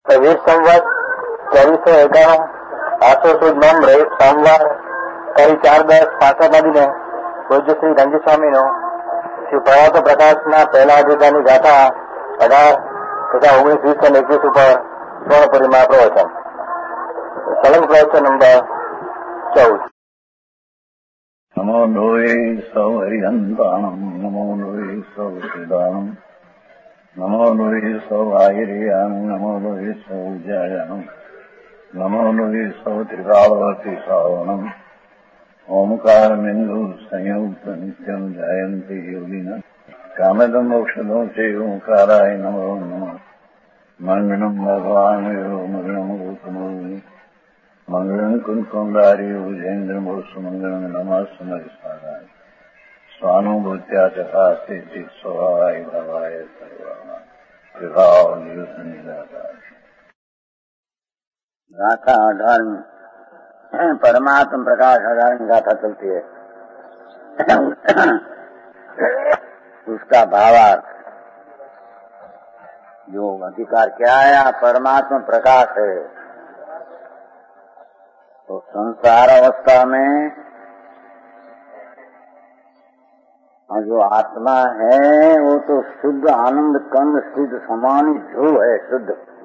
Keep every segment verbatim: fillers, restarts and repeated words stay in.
વીર સંવત ચોવીસો એકાણું આસો સુદ નોમ રહે સોમવાર તારીખ ચાર દસ પાસઠના દિને પૂજ્ય શ્રી રંજી સ્વામીનો શ્રી પ્રયાત પ્રકાશના પહેલા અધ્યાયની ગાથા અઢાર તથા ઓગણીસ વીસ અને એકવીસ ઉપર સ્વર્ણપુરીમાં પ્રવચન. સલંગ પ્રવચન નંબર ચૌદ. નમો લોહે સૌ હરિહંતાણમ નમો લોહે સૌ સિદાણમ નમો લોહે સૌ આયર્યામ નમો લોહે સૌ જયામ નમો લોહે સૌ ત્રિકાળવતી શ્રાવણમ ઓમકાર બિંદુ સંયુક્ત નિત્યમ જયંતી યોગિના કામદમ મોક્ષદો છે ઓંકારાય નમો નમઃ. મંગળમ ભગવાન મંગળમ ગૌતમો મંગળમ કુંકુંડાર્યો જૈન્દ્ર મોક્ષ મંગળમ નમઃ સ્મરાય સ્વાનુભૂત્યા ચકાસ્તે સ્વભાવાય ભવાય સર્વમાં વિભાવ નિયુત નિરાકાર. गाथा अठारहवीं परमात्म प्रकाश अठारहवीं गाथा चलती है. उसका भावार्थ जो अधिकार क्या है, परमात्मा प्रकाश है. तो संसार अवस्था में जो आत्मा है वो तो शुद्ध आनंद कंद सिद्ध समानी ध्रुव है. शुद्ध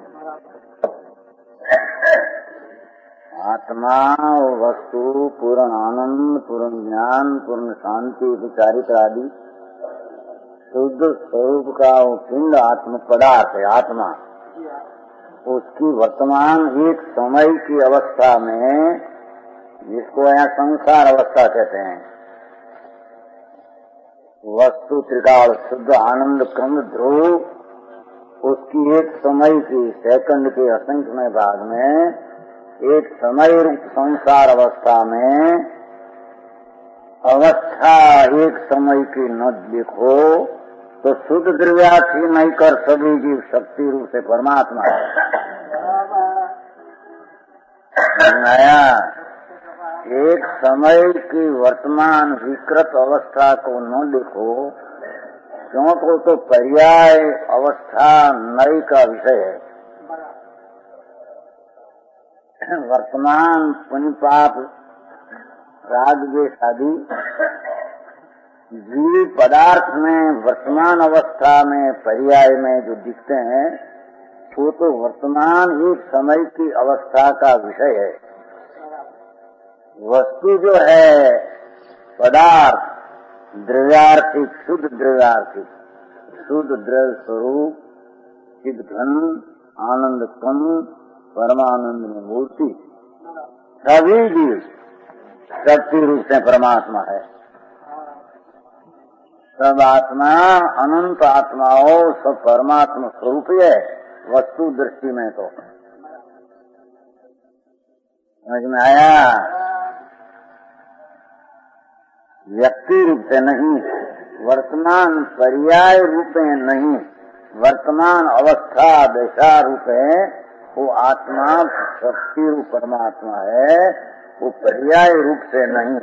आत्मा वस्तु पूर्ण आनंद, पूर्ण ज्ञान, पूर्ण शांति, विचारित्र आदि शुद्ध स्वरूप का वो पिंड आत्म पदार्थ है. आत्मा उसकी वर्तमान एक समय की अवस्था में, जिसको यहाँ संसार अवस्था कहते हैं, वस्तु त्रिकाल शुद्ध आनंद कंद ध्रुव, उसकी एक समय की सेकंड के असंख्यमय भाग में एक समय रूप संसार अवस्था में अवस्था एक समय की न देखो तो शुद्ध द्रव्यार्थी नहीं कर सभी जीव शक्ति रूप से परमात्मा है. नया एक समय की वर्तमान विकृत अवस्था को न देखो, क्यों को तो पर्याय अवस्था नई का विषय है. वर्तमान पुण्य पाप राग द्वेष आदि जीव पदार्थ में वर्तमान अवस्था में पर्याय में जो दिखते हैं वो तो वर्तमान एक समय की अवस्था का विषय है. वस्तु जो है पदार्थ द्रव्यार्थिक, शुद्ध द्रव्यार्थिक, शुद्ध द्रव्य स्वरूप, चिद घन, आनंद कम, परमानंद में मूर्ति, सभी जीव शक्ति रूप से परमात्मा है. सब आत्मा अनंत आत्माओं सब परमात्मा स्वरूप है. वस्तु दृष्टि में तो समझ में आया. व्यक्ति रूप से नहीं, वर्तमान पर्याय रूप में नहीं, वर्तमान अवस्था दशा रूप है. वो आत्मा शक्ति रूप परमात्मा है, वो पर्याय रूप से नहीं.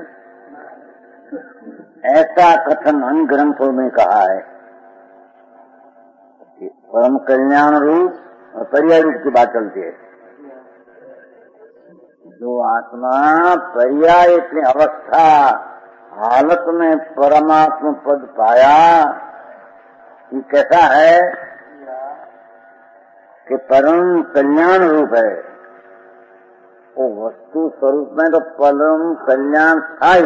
ऐसा कथन अन्य ग्रंथों में कहा है. परम कल्याण रूप और पर्याय रूप की बात चलती है. जो आत्मा पर्याय की अवस्था हालत में परमात्मा पद पाया, ये कैसा है कि परम कल्याण रूप है. वो वस्तु स्वरूप में तो परम कल्याण था ही,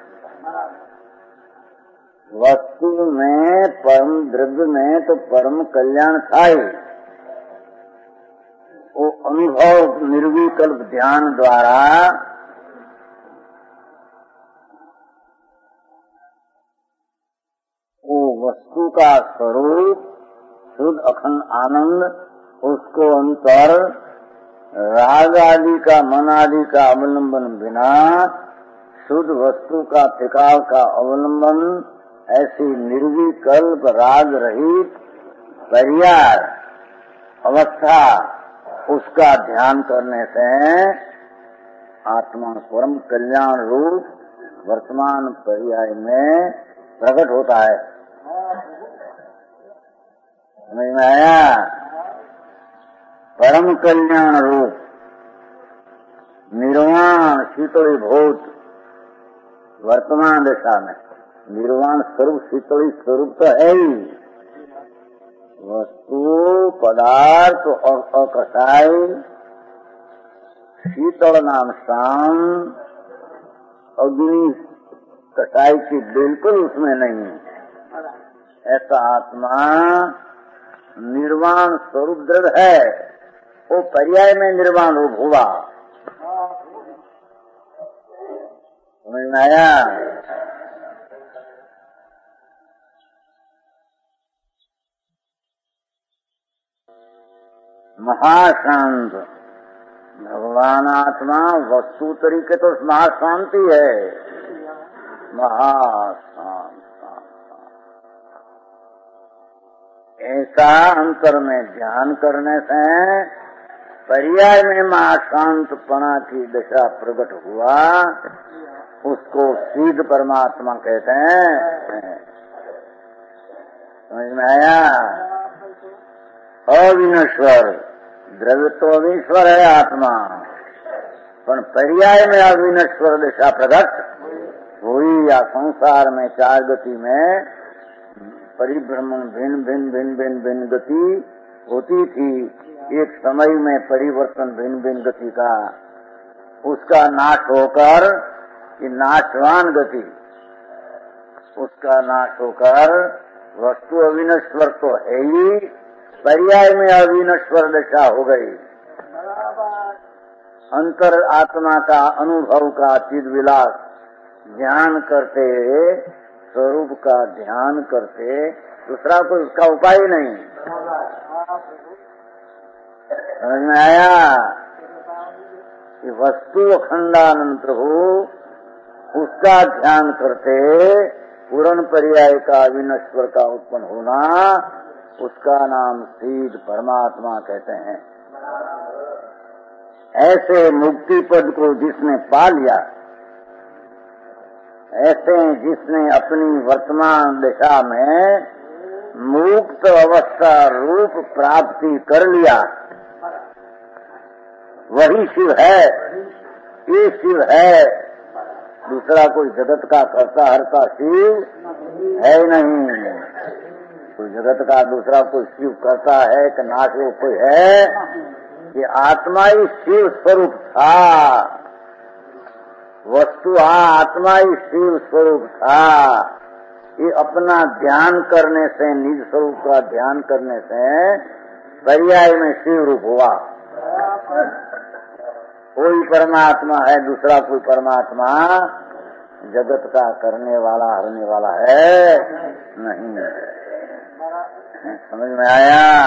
वस्तु में परम द्रव्य में तो परम कल्याण था ही. वो अनुभव निर्विकल्प ध्यान द्वारा वो वस्तु का स्वरूप शुद्ध अखंड आनंद, उसको अंतर राग आदि का मन आदि का अवलंबन बिना शुद्ध वस्तु का त्रिकाल का अवलंबन, ऐसी निर्विकल्प राग रहित पर्याय अवस्था, उसका ध्यान करने से आत्मा परम कल्याण रूप वर्तमान पर्याय में प्रकट होता है. समझ में आया. परम कल्याण रूप निर्वाण शीतलीभूत वर्तमान दशा में निर्वाण स्वरूप शीतली स्वरूप तो है ही। वस्तु पदार्थ और अकसाई शीतल नाम शाम अग्नि कसाई की बिल्कुल उसमें नहीं है। ऐसा आत्मा निर्वाण स्वरूप दृढ़ है, वो पर्याय में निर्वाण रूप हुआ। समझ में आया? महाशांत भगवान आत्मा वस्तु तरीके तो महाशांति है। महाशांत ऐसा अंतर में ध्यान करने से पर्याय में महाशांतपना की दशा प्रकट हुआ, उसको सिद्ध परमात्मा कहते हैं। समझ में आया? अविनश्वर द्रव्य तो अविनश्वर है आत्मा, पर पर्याय में अविनश्वर दशा प्रकट हुई। या संसार में चार गति में परिभ्रमण भिन्न भिन्न भिन्न भिन्न भिन्न गति होती थी। एक समय में परिवर्तन भिन्न भिन्न गति का, उसका नाश होकर कि नाशवान गति, उसका नाश होकर वस्तु अविनश्वर तो है ही, पर्याय में अविनश्वर दशा हो गई। अंतर आत्मा का अनुभव का चिद विलास ध्यान करते, स्वरूप का ध्यान करते, दूसरा कोई उसका उपाय नहीं। समझ में आया कि वस्तु अखंडानंत हो, उसका ध्यान करते पूर्ण पर्याय का अविनश्वर का उत्पन्न होना, उसका नाम सिद्ध परमात्मा कहते हैं। ऐसे मुक्ति पद को जिसने पा लिया, ऐसे जिसने अपनी वर्तमान दिशा में मुक्त अवस्था रूप प्राप्ति कर लिया, वही शिव है। ये शिव है, दूसरा कोई जगत का कर्ता हरता शिव है नहीं। कोई जगत का दूसरा कोई शिव करता है कि नाश वो कोई है? ये आत्मा ही शिव स्वरूप था। वस्तु आत्मा ही शिव स्वरूप था। ये अपना ध्यान करने से, निज स्वरूप का ध्यान करने से पर्याय में शिव रूप हुआ। कोई परमात्मा है, दूसरा कोई परमात्मा जगत का करने वाला हरने वाला है नहीं। समझ में आया?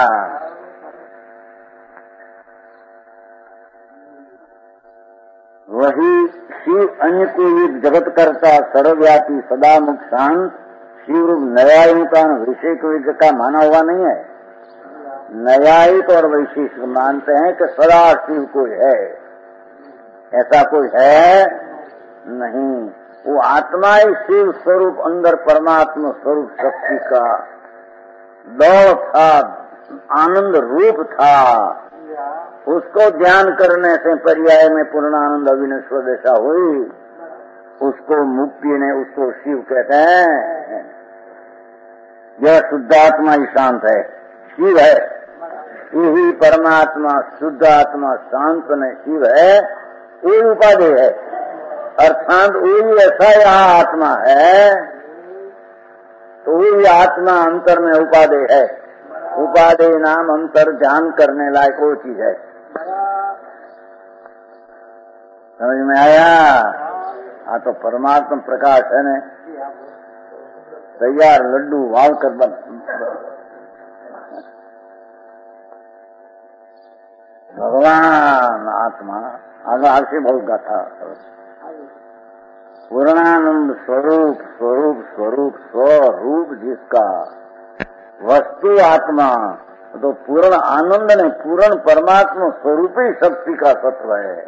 वही शिव अन्य को जगत करता सर्वव्यापी सदा मुक्त शांत शिव रूप न्यायिक वैशेषिक का माना हुआ नहीं है। न्यायिक और वैशेषिक मानते हैं कि सदा शिव कोई है, ऐसा कोई है नहीं। वो आत्मा ही शिव स्वरूप अंदर परमात्मा स्वरूप शक्ति का दौड़ था, आनंद रूप था। उसको ध्यान करने से पर्याय में पूर्णानंद अविनश्वर दशा हुई, उसको मुक्ति ने, उसको शिव कहते हैं। यह शुद्धात्मा ही शांत है, शिव है। यही परमात्मा शुद्ध आत्मा शांत ने शिव है, वही उपाधि है। अर्थात वही ऐसा यहाँ आत्मा है, तो वही आत्मा अंतर में उपाधि है। उपाधि नाम अंतर ध्यान करने लायक वो चीज है। समझ में आया? हाँ, तो परमात्मा प्रकाश है ने तैयार लड्डू वाव कर बन। भगवान आत्मा आधार से बहुत गाथा। पूर्णानंद स्वरूप स्वरूप स्वरूप स्वरूप जिसका वस्तु आत्मा, तो पूर्ण आनंद ने पूर्ण परमात्मा स्वरूप ही शक्ति का तत्व है।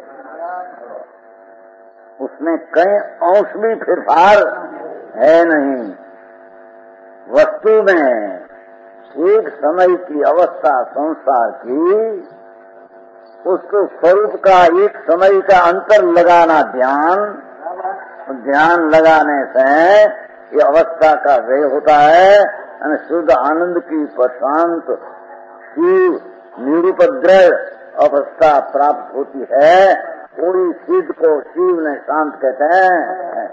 उसमें कई अंश भी फिरफार है नहीं। वस्तु में एक समय की अवस्था संसार की उसके स्वरूप का एक समय का अंतर लगाना ध्यान, ध्यान लगाने से ये अवस्था का व्यय होता है और शुद्ध आनंद की प्रशांत शिव निरुपद्रव अवस्था प्राप्त होती है। पूरी सिद्ध को शिव ने शांत कहते हैं।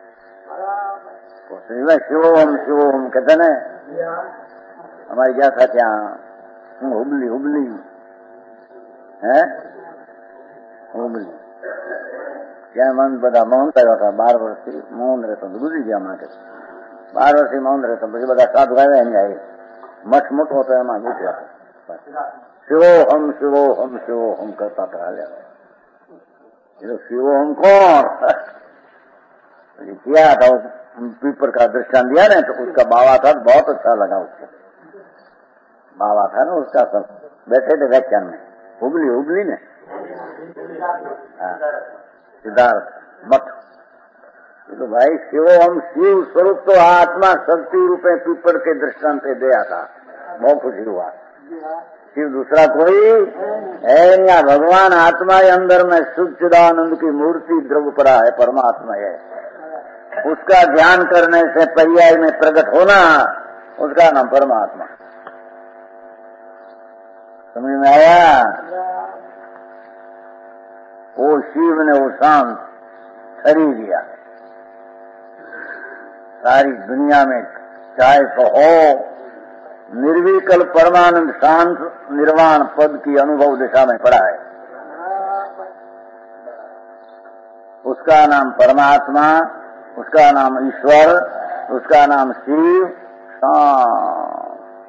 शिवोम शिवोम कहते हैं। हमारी क्या था क्या हुबली हुबली है हुबली क्या मन बता मौन થયો था बार वर्षी मौन रहता गुजरी गया माँ के बार वर्षी मौन रहता પછી બધા સાધુ આવ્યા એને આવી મઠ મોટો હતો એમાં બેઠા शिवो हम शिवो हम शिवो हम करता था ये शिवो हम कौन किया था पीपर का दृष्टान दिया ना तो उसका बाबा था बहुत अच्छा लगा उसको बाबा था ना उसका सब बैठे थे व्याख्यान में हुबली हुबली ने सिद्धार्थ मठ तो भाई शिवो हम शिव स्वरूप तो आत्मा शक्ति रूपे पीपर के दृष्टांत से दिया था। बहुत खुशी हुआ। शिव दूसरा कोई है या भगवान आत्मा के अंदर में सच्चिदानंद की मूर्ति द्रव्य पड़ा है, परमात्मा है। उसका ध्यान करने से पर्याय में प्रकट होना उसका नाम परमात्मा। समझ में आया? वो शिव ने वो शांत खरीद लिया। सारी दुनिया में चाहे तो हो निर्विकल्प परमानंद शांत निर्वाण पद की अनुभव दिशा में पड़ा है। उसका नाम परमात्मा, उसका नाम ईश्वर, उसका नाम शिव शांत।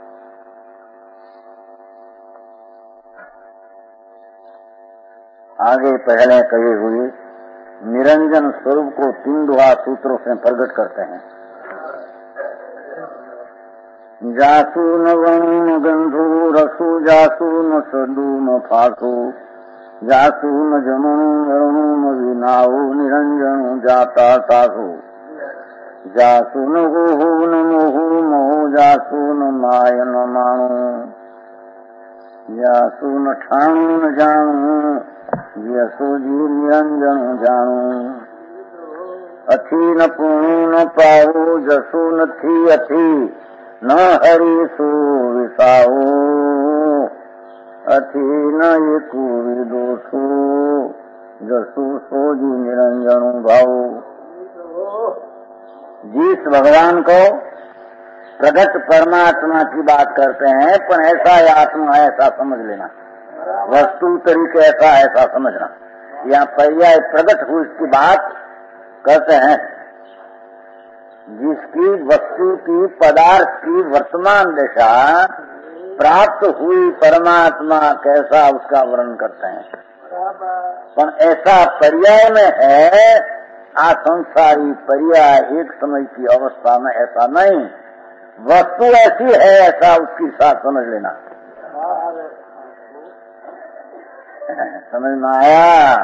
आगे पहले कही हुई निरंजन स्वरूप को तीन दुआ सूत्रों से प्रकट करते हैं। जासु न वणु न गंधु रसु जासु न सदु न फासु जासु न जमनु वरुणु न विनाऊ निरंजनु जाता सासु जासु न गुहु न मोहु मोहु जासु न माय न माणु जासु न ठाणु न जाणु यसु जी निरंजनु जाणु अथी न पुणु न पाऊ जसु न थी अथी न हरि सु विसाऊ अथी न ये कूरी दोषु जसु सोजी निरंजनु भाऊ। जिस भगवान को प्रगट परमात्मा की बात करते हैं पर ऐसा है आत्मा है ऐसा समझ लेना, वस्तु तरीके ऐसा ऐसा समझना। यहाँ पर्याय प्रगट हुई इसकी बात करते हैं। जिसकी वस्तु की पदार्थ की वर्तमान दशा प्राप्त हुई परमात्मा कैसा उसका वर्णन करते हैं। पर ऐसा पर्याय में है असंसारी पर्याय एक समय की अवस्था में ऐसा नहीं, वस्तु ऐसी है ऐसा उसकी साथ समझ लेना। समझ में आया?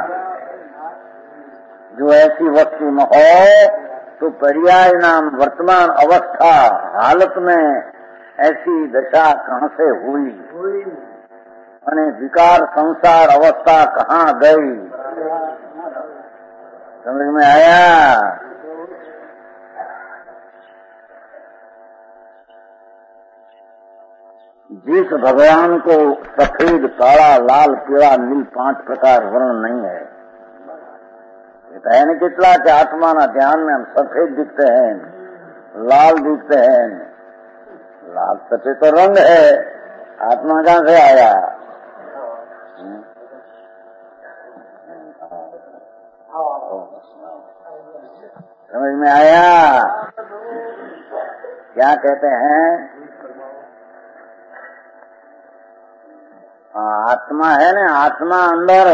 जो ऐसी वस्तु न हो तो पर्याय नाम वर्तमान अवस्था हालत में ऐसी दशा कहाँ से हुई अने विकार संसार अवस्था कहाँ गई? समझ में आया? जिस भगवान को सफेद काला लाल पीला नील पांच प्रकार वर्ण नहीं है, कहने कितना कि आत्मा ना ध्यान में हम सफेद दिखते हैं, लाल दिखते हैं। लाल सफेद तो रंग है, आत्मा कहाँ से आया? समझ में आया? क्या कहते हैं? आत्मा है ना, आत्मा अंदर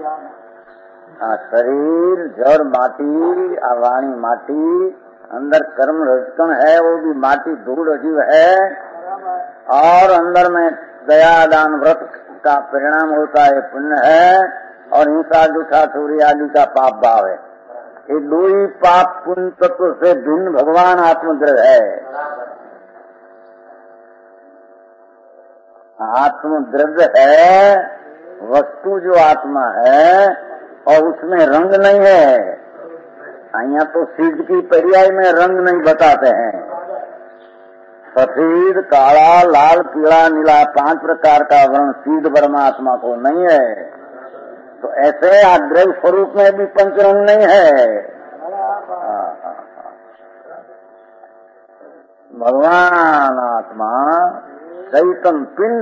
शरीर जड़ माटी वाणी माटी, अंदर कर्म रजकण है वो भी माटी धूल अजीव है, और अंदर में दया दान व्रत का परिणाम होता है पुण्य है, और हिंसा जूठा चोरी आदि का पाप भाव है। ये दो ही पाप पुण्य तत्व से भिन्न भगवान आत्मद्रव्य है। आत्मद्रव्य है वस्तु जो आत्मा है और उसमें रंग नहीं है। यहाँ तो सिद्ध की पर्याय में रंग नहीं बताते हैं। सफेद, काला, लाल, पीला, नीला पांच प्रकार का वर्ण सिद्ध परमात्मा को नहीं है। तो ऐसे आग्रह स्वरूप में भी पंचरंग नहीं है। भगवान आत्मा चैतन्य पिंड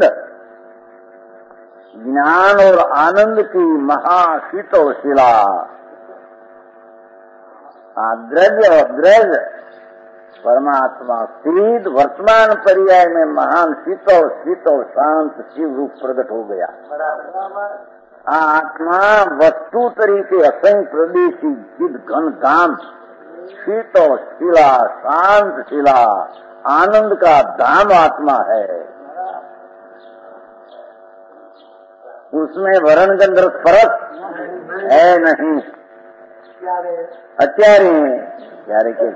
ज्ञान और आनंद की महाशीतल शिला, द्रव्य और द्रव्य परमात्मा सिद्ध वर्तमान पर्याय में महान शीतल शीतल शांत शिव रूप प्रकट हो गया। आत्मा वस्तु तरीके असंख्य प्रदेशी सिद्ध घन धाम शीतल शिला शांत शिला आनंद का धाम आत्मा है। उसमें वर्ण गंधर्व फर्क है नहीं। अत्यारे प्यारे के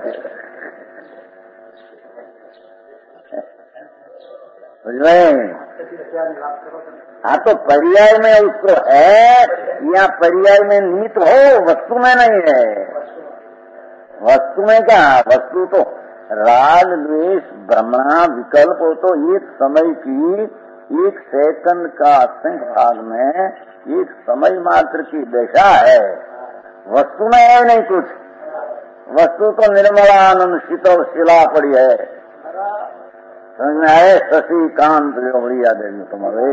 हाँ तो पर्याय में उसको है या पर्याय में नीत हो, वस्तु में नहीं है। वस्तु में क्या, वस्तु तो राग द्वेष ब्रह्मणा विकल्प हो तो एक समय की एक सेकंड का असंख्य भाग में एक समय मात्र की दशा है। वस्तु में है नहीं कुछ। वस्तु तो निर्मला आनंद शीतल शिला पड़ी है। समझ में आए? शशि कांत जो बढ़िया देवी तुम्हारे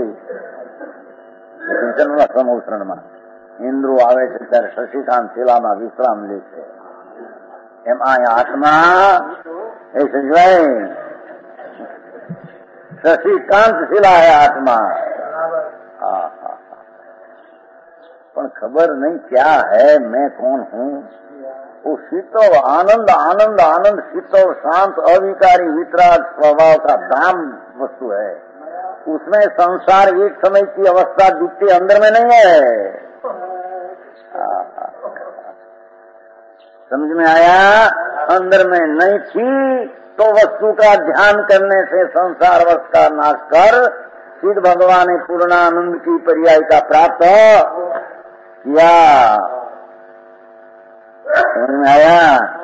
समूषण में इंद्रो आवे છે ત્યારે શશિકાંત શિલામાં વિશ્રામ લે છે। એમ આ આત્મા એ સમજાય શશિકાંત શિલા है आत्मा। हाँ हाँ पर खबर नहीं क्या है, मैं कौन हूँ। वो शीतल आनंद आनंद आनंद शीतल शांत अविकारी वितराग स्वभाव का धाम वस्तु है। उसमें संसार एक समय की अवस्था दिखती अंदर में नहीं है। समझ में आया? अंदर में नहीं थी तो वस्तु का ध्यान करने से संसार वश का नाश कर सिद्ध भगवान ने पूर्णानंद की पर्याय का प्राप्त किया। समझ में आया?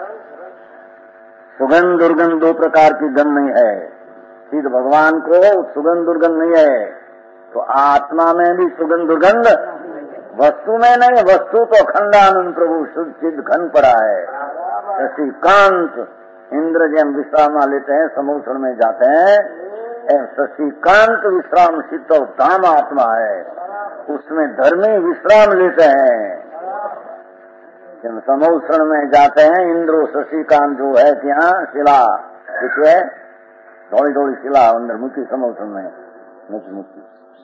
सुगंध दुर्गंध दो प्रकार की गंध नहीं है। सिद्ध भगवान को सुगंध दुर्गंध नहीं है, तो आत्मा में भी सुगंध दुर्गंध वस्तु में नहीं। वस्तु तो अखंडानंद प्रभु शुद्ध सिद्ध घन पड़ा है। ऐसी कांत इंद्र जैन विश्राम लेते हैं, समूषण में जाते हैं। शशिकांत विश्राम शीतल धाम आत्मा है, उसमें धर्मी विश्राम लेते हैं। जब समूषण में जाते हैं इंद्रो शशिकांत जो है ત્યાં शिला देखिए थोड़ी थोड़ी शिला अंदर मूकी समूषण में मूकी मूकी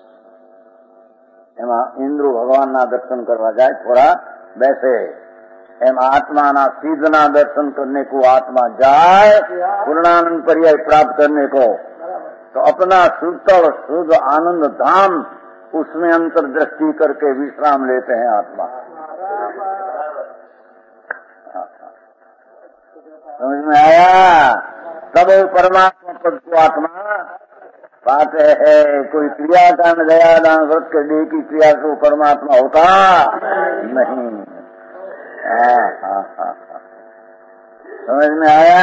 એમાં ઇન્દ્રો ભગવાનના દર્શન કરવા જાય થોડા બેસે। એમ આત્માના સિદ્ધના દર્શન करने को आत्मा जाए पूर्णानंद पर्याय प्राप्त करने को, तो अपना शुद्ध और शुद्ध आनंद धाम उसमें अंतर्दृष्टि करके विश्राम लेते हैं आत्मा। समझ में आया? तब परमात्मा पद को आत्मा पाते है। कोई क्रियाकांड गया दान व्रत के लिए की क्रिया को परमात्मा होता नहीं। हाँ हाँ हाँ समझ में आया?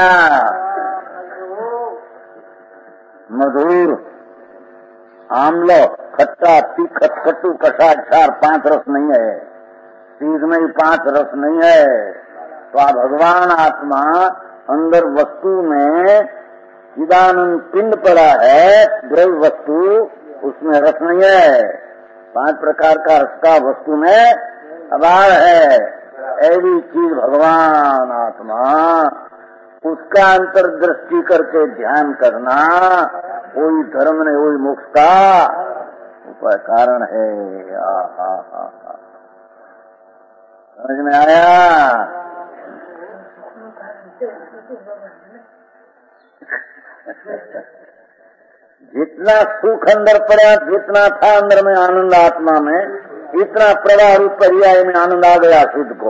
मधुर आम्ल खट्टा तीखा खट्टू कषा क्षार पांच रस नहीं है। चीज में ही पांच रस नहीं है। तो आ भगवान आत्मा अंदर वस्तु में चिदानंद पिंड पड़ा है, द्रव्य वस्तु उसमें रस नहीं है। पांच प्रकार का रस का वस्तु में अभाव है। ऐसी चीज भगवान आत्मा उसका अंतर्दृष्टि करके ध्यान करना कोई धर्म नहीं कोई मोक्ष का उपाय कारण है। आ, आ, आ, आ। समझ में आया? जितना सुख अंदर पड़ा, जितना था अंदर में आनंद आत्मा में, इतना प्रवाह रूप पर्याय में आनंद आ गया शुद्ध को।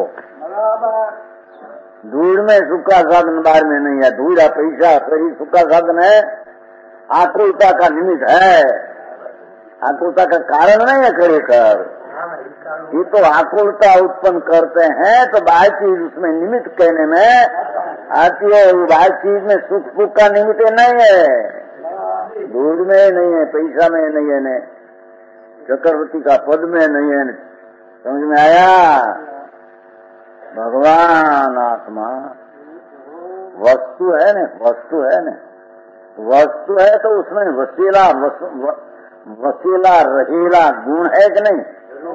धूल में सुख का साधन बाहर में नहीं है। धूल या पैसा शरीर सुख का साधन है, आत्मीयता का निमित्त है। आकुलता का कारण नहीं है खरेखर, ये तो आकुलता उत्पन्न करते हैं तो बाहर चीज उसमें निमित्त कहने में आती है। वो बाहर चीज में सुख सुख का निमित्त नहीं है, दूध में नहीं है, पैसा में नहीं है, ने चक्रवर्ती का पद में नहीं है। समझ में आया? भगवान आत्मा वस्तु है न, वस्तु है न, वस्तु है तो उसमें वसीला वस, व, वसीला रहेला गुण है कि नहीं?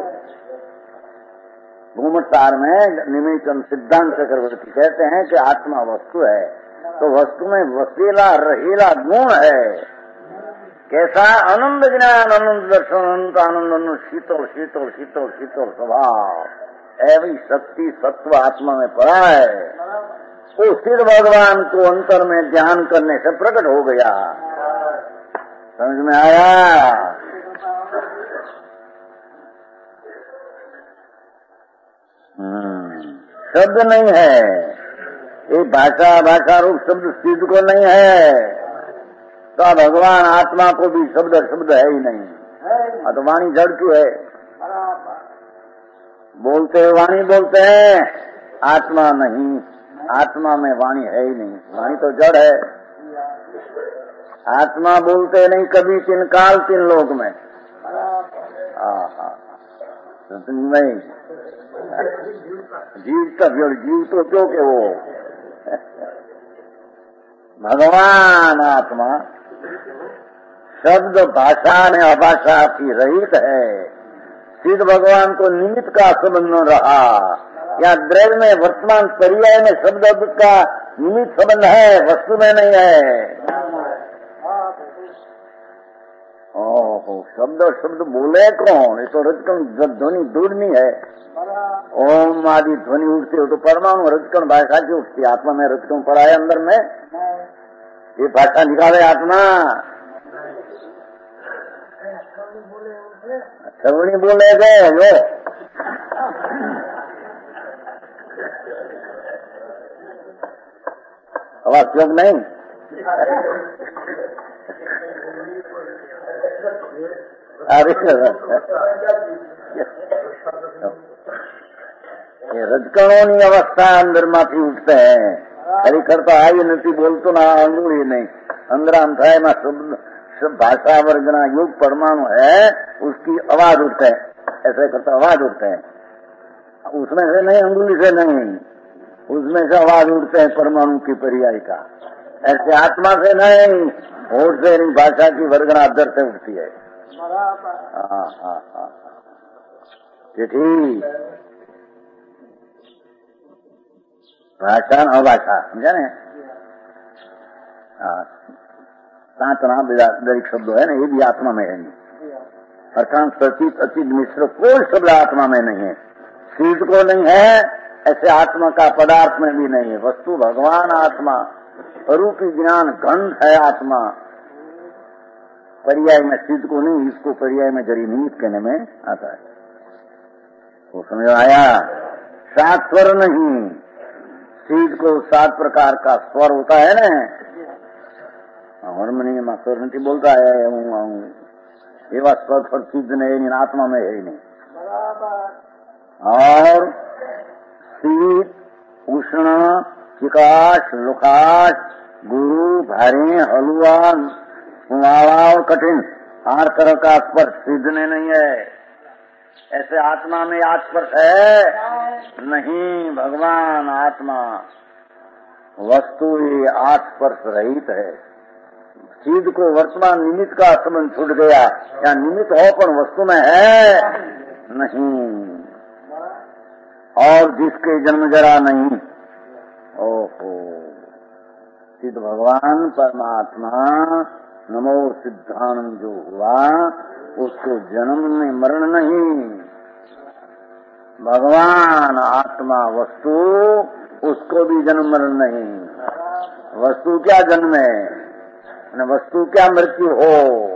भूमसार में निमित्त सिद्धांत चक्रवर्ती कहते हैं कि आत्मा वस्तु है, तो वस्तु में वसीला रहेला गुण है। कैसा? आनंद ज्ञान, आनंद दर्शन, अनंत आनंद, आनंद शीतल शीतल शीतल शीतल स्वभाव, ऐसी शक्ति सत्व आत्मा में पड़ा है। वो सिद्ध भगवान को अंतर में ध्यान करने से प्रकट हो गया। समझ में आया? शब्द नहीं है, ये भाषा भाषा रूप शब्द सिद्ध को नहीं है, तो भगवान आत्मा को भी शब्द शब्द है ही नहीं। तो वाणी जड़ क्यों है? बोलते वाणी बोलते हैं, आत्मा नहीं, आत्मा में वाणी है ही नहीं, वाणी तो जड़ है। आत्मा बोलते नहीं कभी, तीन काल तीन लोक में। नहीं जीव का जीव तो क्यों के वो भगवान आत्मा शब्द भाषा में अभाषा की रहित है। सिद्ध भगवान को निमित्त का संबंध न रहा, या द्रव्य में वर्तमान पर्याय में शब्द का निमित्त संबंध है, वस्तु में नहीं है। ओहो, शब्द शब्द बोले कौन? ये तो रजकण ध्वनि दूर नहीं है। ओम आदि ध्वनि उठती हो तो परमाणु रजकण भाषा की उठती, आत्मा में रजकण पड़ा है अंदर में, ये भाषा निकाले आत्मा। श्रवणी बोले गए जो आवाज क्यों नहीं? अरे ये रजकणोनी अवस्था अंदर माथी उठते हैं। खरेखर तो आई नहीं, बोलतो ना अंगुली नहीं, अंदराम थाय में शब्द सब भाषा वर्गना युग परमाणु है, उसकी आवाज उठते हैं, ऐसे करता आवाज उठते हैं। उसमें से नहीं, अंगुली से नहीं, उसमें से आवाज उठते हैं परमाणु की पर्याय का। ऐसे आत्मा से नहीं, होठ से नहीं, भाषा की वर्गना अदर से उठती है। हाँ हाँ हाँ ठीक, भाषा अभाषा, समझा ने? हाँ, सात नाम दरिक शब्द है ना, ये भी आत्मा में है नहीं। अर्थात सचित अचित मिश्र कोई शब्द आत्मा में नहीं है। शीत को नहीं है, ऐसे आत्मा का पदार्थ में भी नहीं है। वस्तु भगवान आत्मा, रूपी ज्ञान गंध है आत्मा। पर्याय में शीत को नहीं, इसको पर्याय में जरी निमित्त कहने में आता है। वो समझ आया? सात स्वर नहीं, शीत को सात प्रकार का स्वर होता है ना, हारमोनियम में स्वर नहीं बोलता है, हूँ आऊँ, ये बात स्वर पर सिद्ध नहीं, आत्मा में है ही नहीं। और शीत, उष्ण, चिकाश, लुकाश, गुरु, भारी, हलवा, कुआवा और कठिन, हर तरह का स्पर्श सिद्धने नहीं है। ऐसे आत्मा में आस्पर्श है नहीं। भगवान आत्मा वस्तु ही आस्पर्श रहित है। चीज को वर्तमान निमित्त का संबंध छूट गया, या निमित्त हो पर वस्तु में है नहीं। और जिसके जन्म जरा नहीं, ओहो, सिद्ध भगवान परमात्मा नमो सिद्धानंद जो हुआ, उसको जन्म में मरण नहीं। भगवान आत्मा वस्तु, उसको भी जन्म मरण नहीं। वस्तु क्या जन्म है, वस्तु क्या मृत्यु हो।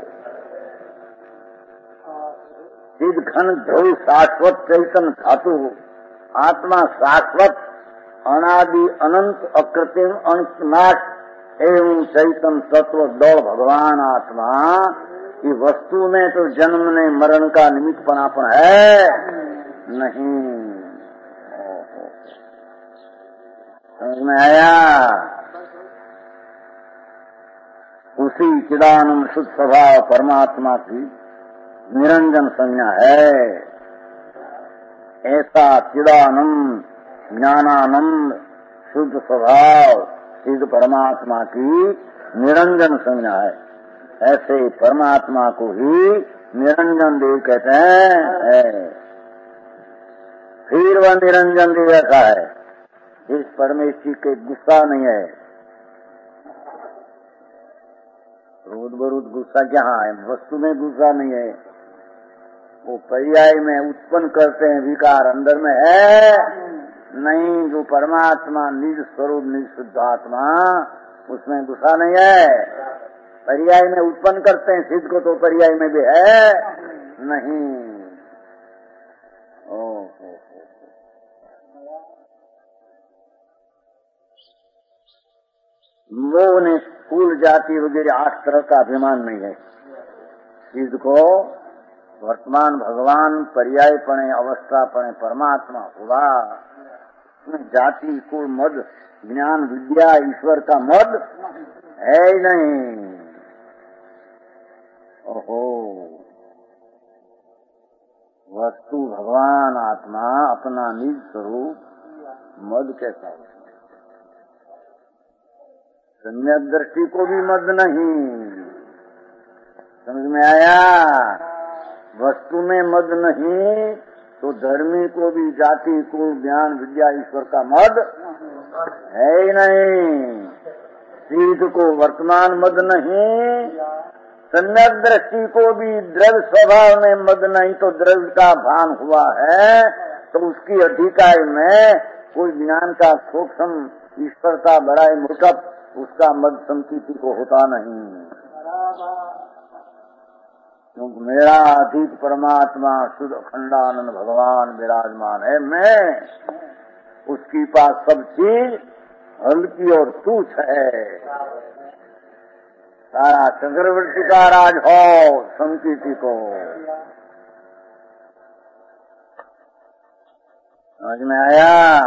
सिद्ध घन ध्रुव शाश्वत चैतन्य धातु, आत्मा शाश्वत अनादि अनंत अकृत्रिम अनंतनाश एवं चैतन्य तत्व दौड़ भगवान आत्मा कि वस्तु में तो जन्म ने मरण का निमित्तपनापन है नहीं। समझ में आया? उसी चिदानंद शुद्ध स्वभाव परमात्मा की निरंजन संज्ञा है। ऐसा चिदानंद ज्ञानानंद शुद्ध स्वभाव सिद्ध परमात्मा की निरंजन संज्ञा है। ऐसे परमात्मा को ही निरंजन देव कहते हैं। फिर वह निरंजन देव ऐसा है, इस परमेश्वर के गुस्सा नहीं है। रोज बरूद गुस्सा क्या है? वस्तु में गुस्सा नहीं है, वो पर्याय में उत्पन्न करते हैं विकार, अंदर में है नहीं। जो परमात्मा निज स्वरूप निज शुद्ध आत्मा, उसमें गुस्सा नहीं है। पर्याय में उत्पन्न करते हैं सिद्ध को, तो पर्याय में भी है नहीं। ओ, ओ, ओ। मोह ने फूल जाति वगैरह आठ तरह का अभिमान नहीं है। सिद्ध को वर्तमान भगवान पर्याय पणे अवस्था पणे परमात्मा हुआ। जाति को मद ज्ञान विद्या ईश्वर का मद है ही नहीं। ओहो, वस्तु भगवान आत्मा अपना निज स्वरूप मद कैसा हो? सम्यक दृष्टि को भी मद नहीं। समझ में आया? वस्तु में मद नहीं तो धर्मी को भी जाति को ज्ञान विद्या ईश्वर का मद है ही नहीं। सिद्ध को वर्तमान मद नहीं, सम्यक दृष्टि को भी द्रव्य स्वभाव में मद नहीं, तो द्रव्य का भान हुआ है तो उसकी अधिकाय में कोई ज्ञान का सूक्ष्म ईश्वर का बड़ा मूर्खप, उसका मद संकीर्ति को होता नहीं। क्योंकि मेरा अधिक परमात्मा शुद्ध अखंडानंद भगवान विराजमान है। मैं उसकी पास सब चीज हल्की और तुच्छ है। सारा चक्रवर्ती का राज हो संकीर्ति को। समझ में आया?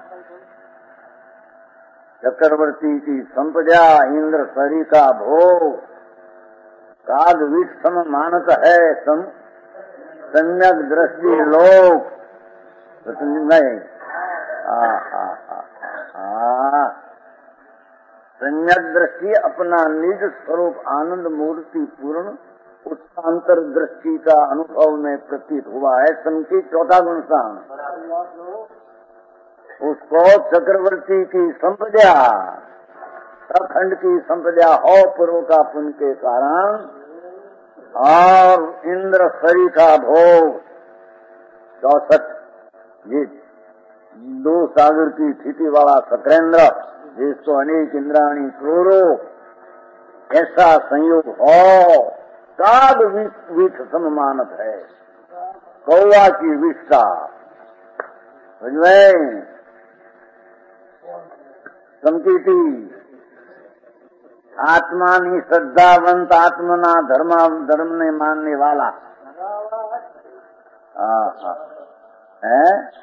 चक्रवर्ती की संपदा इंद्र सरी का भोग काग विष सम मानत है। सम सम्यक दृष्टि लोक नहीं। सम्यक दृष्टि अपना निज स्वरूप आनंद मूर्ति पूर्ण उत्सांतर दृष्टि का अनुभव में प्रतीत हुआ है। संकेत चौथा गुण स्थान, उसको चक्रवर्ती की संपदा, अखंड की संपदा हो पूर्व का पुण्य के कारण, और इंद्र सरी का भोग चौसठ, ये दो सागर की स्थिति वाला सत्रेंद्र, जिसको अनेक इंद्राणी क्रोरो, ऐसा संयोग हो। काग विष सममानत है, कौवा की विषता। समझ संकीर्ति आत्मानी श्रद्धावंत आत्मना धर्मा धर्म ने मानने वाला है।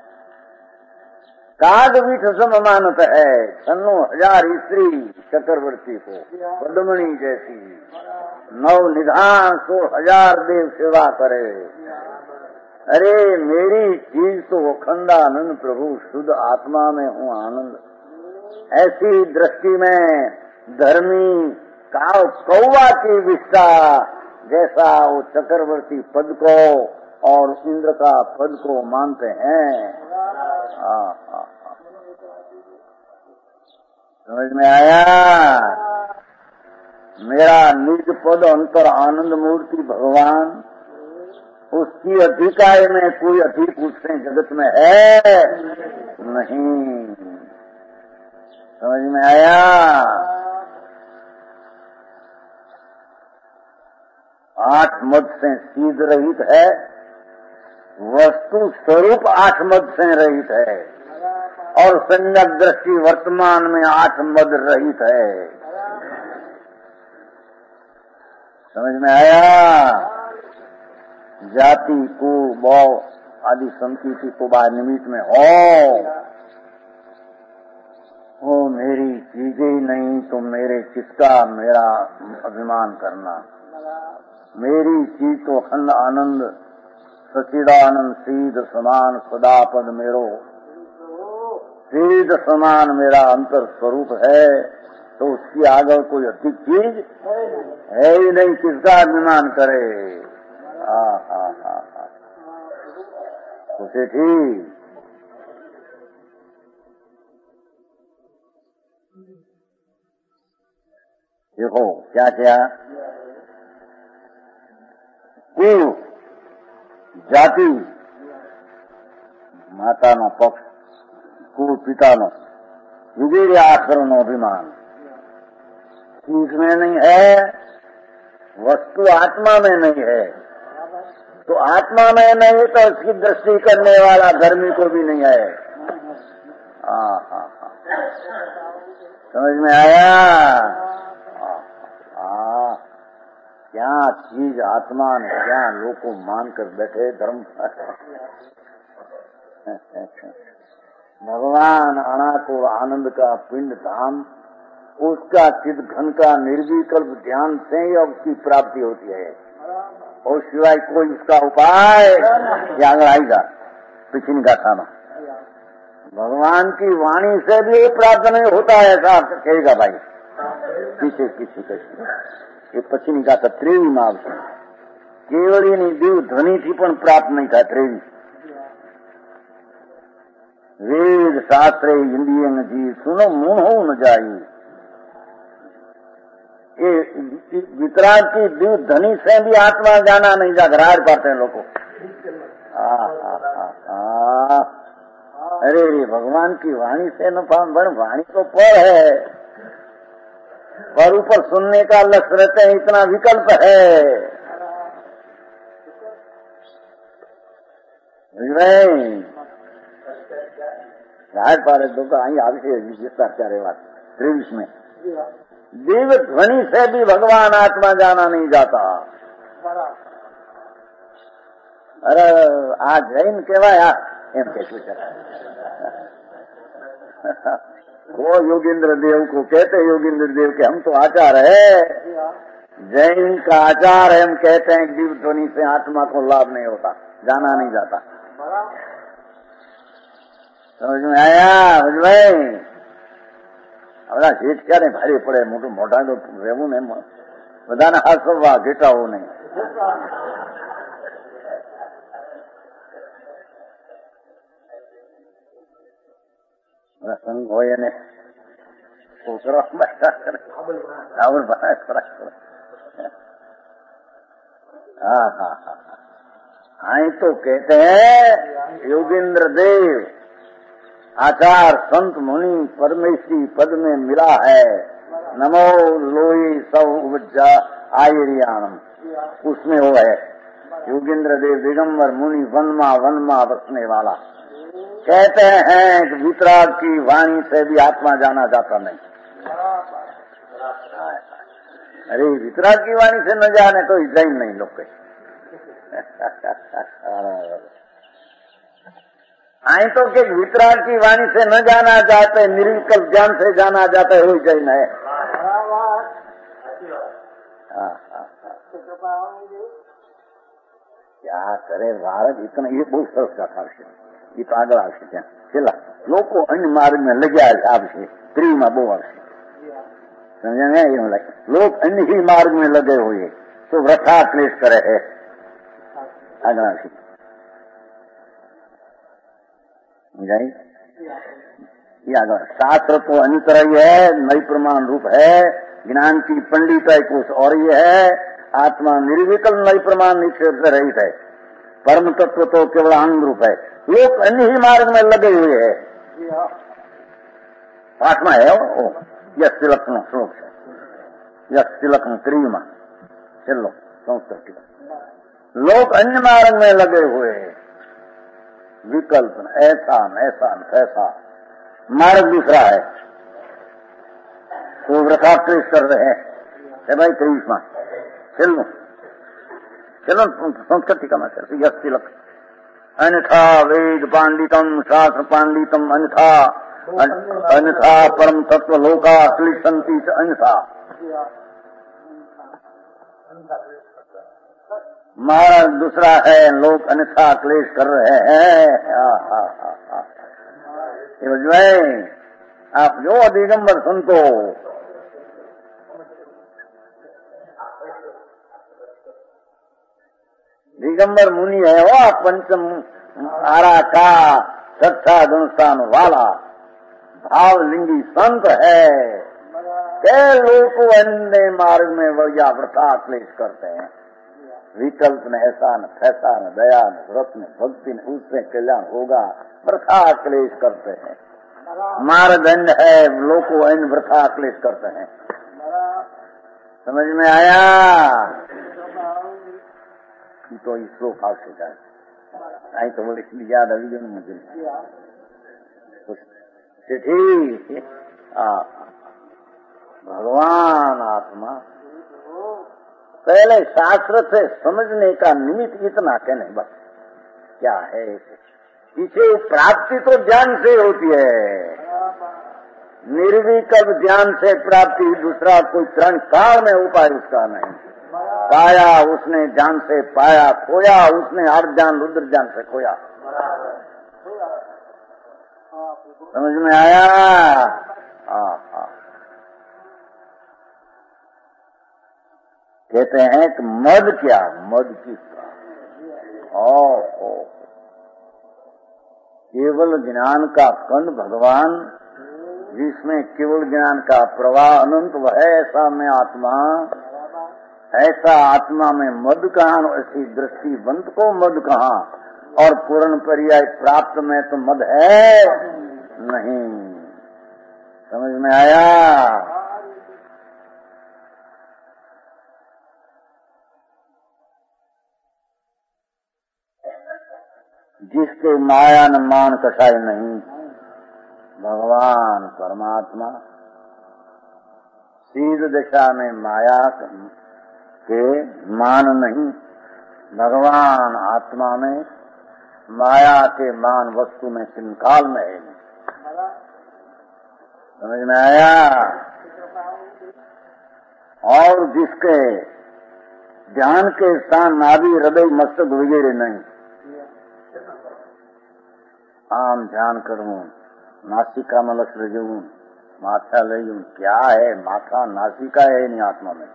काग विष सममानत है, सन्नो हजार स्त्री चक्रवर्ती को पद्मणि जैसी, नव निधान सो हजार देव सेवा करे। अरे मेरी चीज तो अखंडानंद प्रभु शुद्ध आत्मा में हूँ आनंद। ऐसी दृष्टि में धर्मी काव कौवा की विष्टा जैसा वो चक्रवर्ती पद को और इंद्र का पद को मानते हैं। आ, आ, आ। समझ में आया? मेरा निज पद अंतर आनंद मूर्ति भगवान, उसकी अधिकाय में कोई अधिक उससे जगत में है नहीं। समझ में आया? आठ मद से सीध रहित है, वस्तु स्वरूप आठ मद से रहित है, और सम्यक दृष्टि वर्तमान में आठ मद रहित है। समझ में आया? जाति को भाव आदि संस्कृति को बाहर निमित्त में हो वो मेरी चीजें नहीं तो मेरे किसका मेरा अभिमान करना। मेरी चीज तो अखंड आनंद सच्चिदानंद सीध समान सदा पद मेरो, सीध समान मेरा अंतर स्वरूप है, तो उसकी आगे कोई अधिक चीज है ही नहीं, किसका अभिमान करे। हा हा हा हा उसे ठीक देखो क्या क्या कुल जाति माताનો પક્ષ કુળ પિતાનો વિગેરે આશ્રમનો અભિમાન इसमें नहीं है, वस्तु आत्मा में नहीं है, तो आत्मा में नहीं तो उसकी दृष्टि करने वाला धर्मी को भी नहीं है। हाँ हाँ हाँ समझ में आया? हाँ क्या चीज आत्मा ने क्या लोग को मानकर बैठे धर्म। भगवान अनाको आनंद का पिंड धाम, उसका चिद घन का निर्विकल्प ध्यान से ही उसकी प्राप्ति होती है, और सिवाय कोई उसका उपाय या अगर आएगा पिछली गाथा में भगवान की वाणी से भी प्राप्त नहीं होता है, ऐसा कहेगा भाई पीछे पीछे कैसे ये पछिनी गाथा त्रेवी में आवशे केवड़ी देव ध्वनि थी पण प्राप्त नहीं था। त्रेवी वेद शास्त्रे इंद्रिय जी सुनो मुंह हो न जाई, ये वितराग की दिव ध्वनि से भी आत्मा जाना नहीं जा, घराड़ पाते हैं लोग को। अरे रे भगवान की वाणी से न पान बन, वाणी तो पर है पर ऊपर सुनने का लक्ष्य रहते हैं, इतना विकल्प है। घाट पारे दो का आई आविषय विशेषता क्या रे बात त्रेवीस में देव ध्वनि से भी भगवान आत्मा जाना नहीं जाता। अरे आज जैन केवाया एम कैसे चला वो योगेंद्र देव को कहते योगेंद्र देव के हम तो आचार है, जैन का आचार है, हम कहते हैं दिव्य ध्वनि से आत्मा को लाभ नहीं होता, जाना नहीं जाता। समझ में आया? समझ में હવે જેઠ ક્યારે ભારે પડે, મોટું મોઢા તો રહેવું ને બધાને હાસવા ઘેટાવું નહીં। સંઘ હોય એને છોકરો રાવણ બનાવે ખોરાક કરે। હા હા હા आई तो कहते हैं योगेंद्र देव आचार संत मुनि परमेश्वरी पद में मिला है, नमो लोई सब उपजा आयरियाणम, उसमें वो है योगेंद्र देव दिगंबर मुनि वनमा वनमा बसने वाला। कहते हैं कि वितराग की वाणी से भी आत्मा जाना जाता नहीं। अरे वितराग की वाणी से न जाने तो जैन नहीं लोग के आई तो कि वितराग की वाणी से न जाना चाहते, निर्विकल्प ज्ञान से जाना जाता है, वही जैन है। क्या करे भारत इतना, ये बहुत सरस का था विषय, ये तो आगे आवश्यक है। चला लोग को अन्य मार्ग में लग गया आवश्यक त्रि में बहु आवश्यक समझे में ये लगे, लोग अन्य ही मार्ग में लगे हुए तो वृथा क्लेश करे है। आगे आवश्यक शास्त्र तो अंतर ही है, नई प्रमाण रूप है, ज्ञान की पंडित है कुछ और ये है, आत्मा निर्विकल्प नई प्रमाण निक्षेप से रहित है, परम तत्व तो केवल आनंद रूप है। लोग अन्य ही मार्ग में लगे हुए है। आत्मा है वो यश तिलकन श्लोक है, यश तिलकन क्रीमा चलो संस्कृत, लोग अन्य मार्ग में लगे हुए हैं, विकल्प ऐसा ऐसा ऐसा मार्ग दूसरा है, तो व्रता क्लेश कर रहे हैं भाई। तेईस माह चलो चलो संस्कृत टीका चल यश तिलक अन्यथा वेद पांडितम शास्त्र पांडितम अन्यथा अन्यथा परम तत्व लोका क्लिशंती अन्यथा। महाराज दूसरा है लोग अन्यथा क्लेश कर रहे हैं। आप जो दिगंबर संतो दिगंबर मुनि है वो पंचम आरा का सच्चा गुणस्थान वाला भावलिंगी संत है। के लोग अन्य मार्ग में वैया व्रता क्लेश करते हैं। विकल्प न ऐसा न फैसा न दया न व्रत न भक्ति न उससे कल्याण होगा व्रता क्लेश करते हैं। मार्गदंड है लोग अन्य व्रता क्लेश करते हैं। समझ में आया? तो इस श्लोक से जाए आई तो बोले इसलिए याद अभी जो मुझे ठीक भगवान आत्मा पहले शास्त्र से समझने का निमित्त इतना कहने बस क्या है। इसे प्राप्ति तो ज्ञान से होती है। निर्विकल्प ज्ञान से प्राप्ति दूसरा कोई क्षण काल में उपाय उसका नहीं। पाया उसने ज्ञान से पाया, खोया उसने हर ज्ञान रुद्र ज्ञान से खोया। समझ में आया? हाँ हाँ। कहते हैं कि मद क्या मद किसका? ओ, ओ केवल ज्ञान का कंड भगवान जिसमें केवल ज्ञान का प्रवाह अनंत वह ऐसा में आत्मा ऐसा आत्मा में मद कहाँ? ऐसी दृष्टिवंत को मद कहाँ? और पूर्ण पर्याय प्राप्त में तो मद है नहीं। समझ में आया? जिसके माया न मान कसाई नहीं भगवान परमात्मा सीध दिशा में माया के मान नहीं। भगवान आत्मा में माया के मान वस्तु में चिन्हकाल में है। समझ में आया? और जिसके ध्यान के स्थान नाभि हृदय मस्तक वगैरह नहीं। आम ध्यान करूं नासिका में लक्ष्य रजूं माथा ले क्या है? माथा नासिका है नहीं आत्मा में।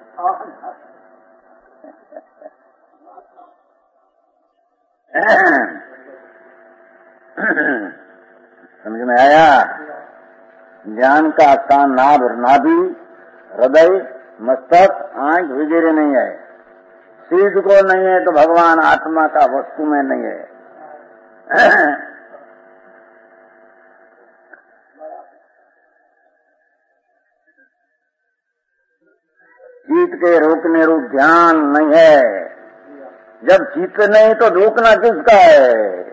समझ में आया? ज्ञान का स्थान नाभ नाभि हृदय मस्तक आंख वगैरह नहीं है। सीध को नहीं है तो भगवान आत्मा का वस्तु में नहीं है। चित्त के रोकने रूप ध्यान नहीं है। जब चित्त नहीं तो रोकना किसका है?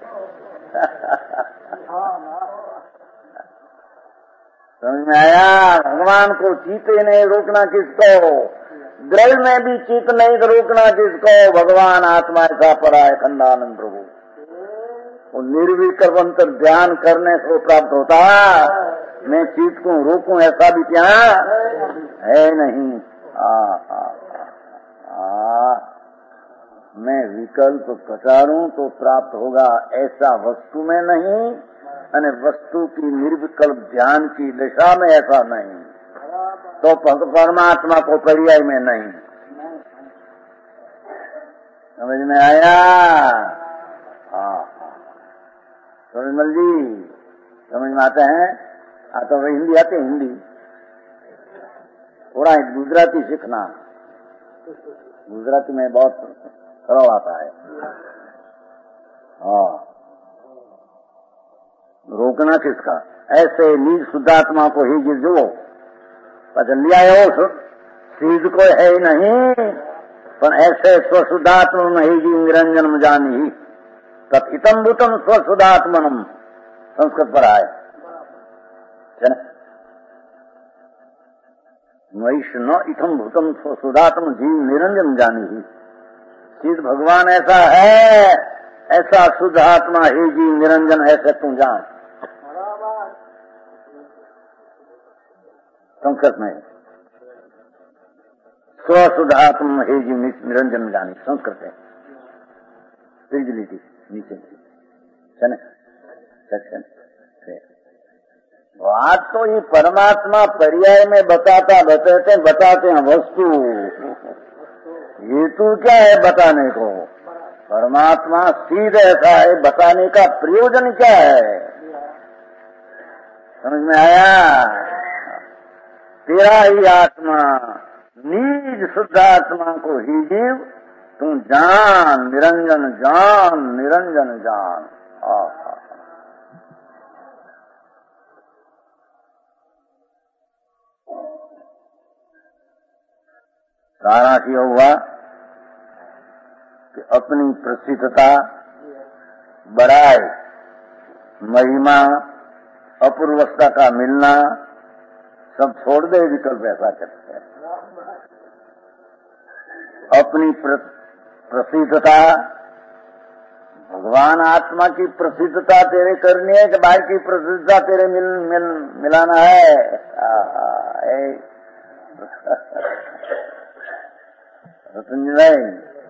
समझ में आया? भगवान को चित्त नहीं रोकना किसको? द्रव्य में भी चित्त नहीं तो रोकना किसको? भगवान आत्मा ऐसा परा है खंडानंद प्रभु। वो निर्विकल्प ध्यान करने से प्राप्त होता। मैं चित्त को रोकूं ऐसा भी क्या है नहीं। आ, आ, आ, आ, मैं विकल्प कटारूं तो प्राप्त होगा ऐसा वस्तु में नहीं। અને वस्तु की निर्विकल्प ध्यान की दिशा में ऐसा नहीं तो परमात्मा को पर्याय में नहीं। समझ में आया? हाँ समझ जी समझ में आते हैं? आ तो हिंदी आते हिंदी थोड़ा गुजराती सीखना। गुजराती में बहुत सरल आता है। हाँ रोकना किसका? ऐसे नीज शुद्धात्मा को ही गिरजो पचन लिया हो सीध को है ही नहीं पर ऐसे स्वशुद्धात्म नहीं जी निरंजन जानी ही तथितम भूतम स्वशुद्धात्मनम संस्कृत पर आए। वैश न इथम भूतम सुधात्म जीव निरंजन जानी ही। सिद्ध भगवान ऐसा है, ऐसा शुद्ध आत्मा हे जीव निरंजन ऐसे तू जान। संस्कृत में स्वशुद्धात्म हे जीव निरंजन जानी, संस्कृत है नीचे सेक्शन। बात तो ये परमात्मा पर्याय में बताता बताते बताते हैं वस्तु, हेतु क्या है बताने को? परमात्मा सीधे ऐसा है, बताने का प्रयोजन क्या है? समझ में आया? तेरा ही आत्मा निज शुद्ध आत्मा को ही जीव तू जान, निरंजन जान, निरंजन जान। आहा, सारांश यह हुआ कि अपनी प्रसिद्धता, बड़ाई, महिमा, अपूर्वता का मिलना सब छोड़ दे, विकल्प ऐसा करते हैं। अपनी प्र, प्रसिद्धता, भगवान आत्मा की प्रसिद्धता तेरे करनी है कि भाई की प्रसिद्धता तेरे मिल, मिल, मिलाना है? नहीं।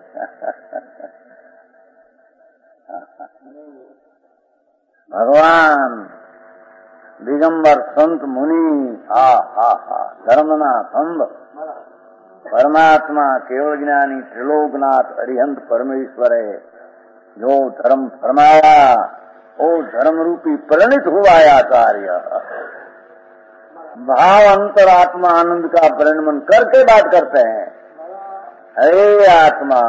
भगवान दिगंबर संत मुनि आ हा हा धर्मनाथ अंब परमात्मा केवल ज्ञानी त्रिलोकनाथ अरिहंत परमेश्वर है। जो धर्म फरमाया वो धर्म रूपी परिणित हुआ आचार्य। भाव अंतरात्मा आनंद का परिणमन करके बात करते हैं। हे आत्मा,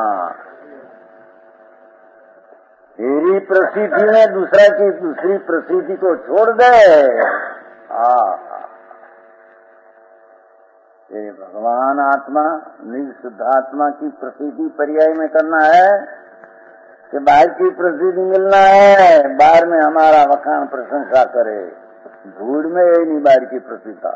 तेरी प्रसिद्धि में दूसरा की दूसरी प्रसिद्धि को छोड़ दे। आ तेरे भगवान आत्मा निज शुद्धात्मा की प्रसिद्धि पर्याय में करना है कि बाहर की प्रसिद्धि मिलना है, बाहर में हमारा वखान प्रशंसा करे। धूड़ में यही नहीं बाहर की प्रसिद्धता।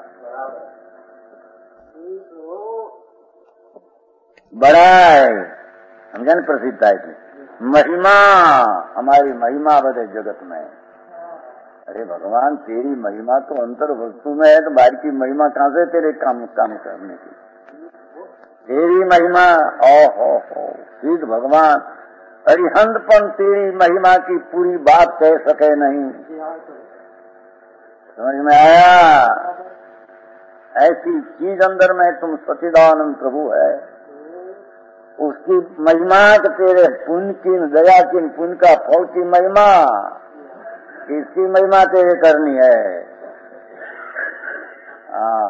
बड़ा है समझा न, प्रसिद्धता है महिमा, हमारी महिमा बदे जगत में। अरे भगवान तेरी महिमा तो अंतर वस्तु में है, तो बाहर की महिमा कहां से तेरे काम काम करने की? तेरी महिमा ओ हो हो सिद्ध भगवान अरिहंतपन तेरी महिमा की पूरी बात कह सके नहीं। समझ में आया? ऐसी चीज अंदर में तुम सच्चिदानंद प्रभु है, उसकी महिमा के तेरे पुण्य की दया की पुण्य का फल की महिमा, इसकी महिमा तेरे करनी है। हाँ,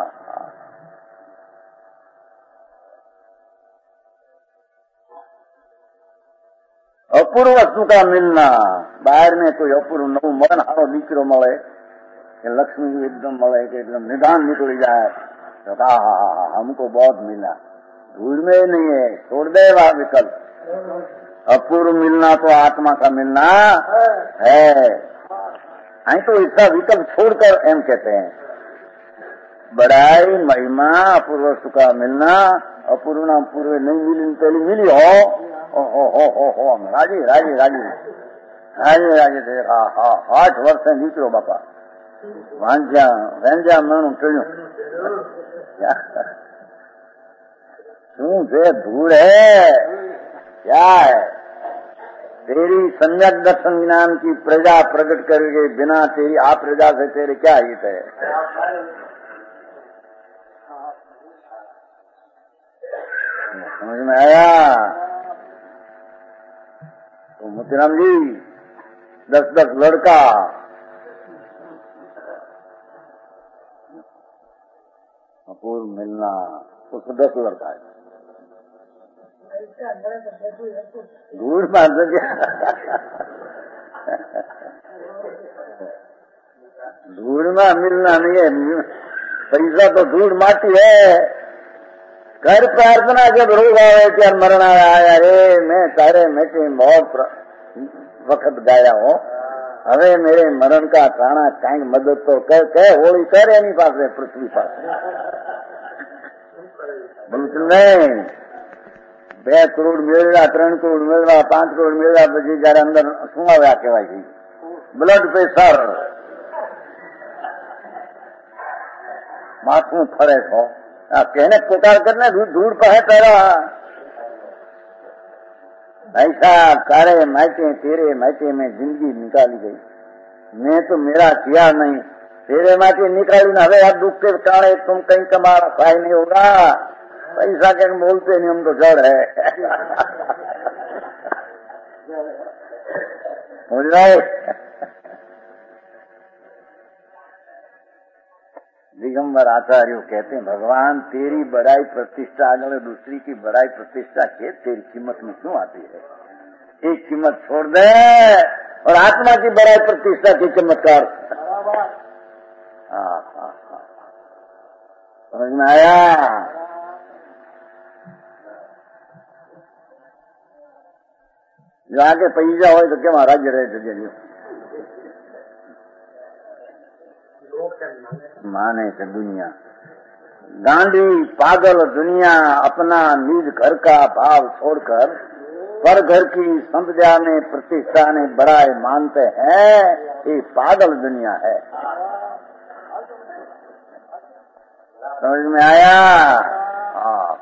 अपूर्व वस्तु का मिलना, बाहर में कोई अपूर्व नव मरण हारो दीकरो मळे कि लक्ष्मी एकदम मळे कि एकदम निदान निकल जाए तो कहा हमको बहुत मिला। धूल में नहीं है, छोड़ दे वह विकल्प। अपूर्व मिलना तो आत्मा का मिलना है। आई तो इसका विकल्प छोड़कर एम कहते हैं बड़ाई महिमा अपूर्व वस्तु का मिलना। अपूर्व ना पूर्व नहीं मिली, पहले मिली हो ओ हो हो हो हो राजी राजी राजी राजी राजी थे। आठ वर्ष निकलो बापा वांझा वेंझा मनु चढ़ो शू थे धूल है क्या है? तेरी सम्यक दर्शन ज्ञान की प्रजा प्रकट करके बिना तेरी आप प्रजा से तेरे क्या हित है? समझ में आया? तो मोतीराम जी दस दस लड़का अपूर्व मिलना, उसको दस लड़का है धूल मार धूल में मिलना नहीं है, पैसा तो धूल माटी है। कर प्रार्थना जब रोग आवे त्यार मरण आया रे मैं तारे मेटे बहुत वक्त गाया हूँ, हवे मेरे मरण का ताना कहीं मदद तो कर कह होली कर एनी पास पृथ्वी पास बोलते नहीं બે કરોડ મેળવ્યા, ત્રણ કરોડ મેળવ્યા, પાંચ કરોડ મેળવ્યા, પછી જયારે અંદર શું આવ્યા કહેવાય છે બ્લડ પ્રેશર, માથું ફરે છો. कहने पुकार करने दूर पर है तेरा भाई साहब, सारे मैचे तेरे मैचे में जिंदगी निकाली गई, मैं तो मेरा किया नहीं, तेरे मैचे निकाली ना. हवे अब दुख के कारण तुम कहीं कमाना सहाय नहीं होगा, पैसा के बोलते नहीं, हम तो जड़ है. समझ रहे? दिगंबर आचार्य कहते हैं भगवान तेरी बड़ाई प्रतिष्ठा अगर दूसरी की बड़ाई प्रतिष्ठा के तेरी कीमत में क्यों आती है? एक कीमत छोड़ दे और आत्मा की बड़ाई प्रतिष्ठा की कीमत कर. हाँ हाँ हाँ, समझ में आया? जो आगे पैसा हो तो क्या महाराज रहे थे माने से दुनिया गांधी पागल दुनिया अपना निज घर का भाव छोड़कर पर घर की संपदा में प्रतिष्ठा ने बड़ाई मानते हैं. ये पागल दुनिया है. समझ में आया? हाँ,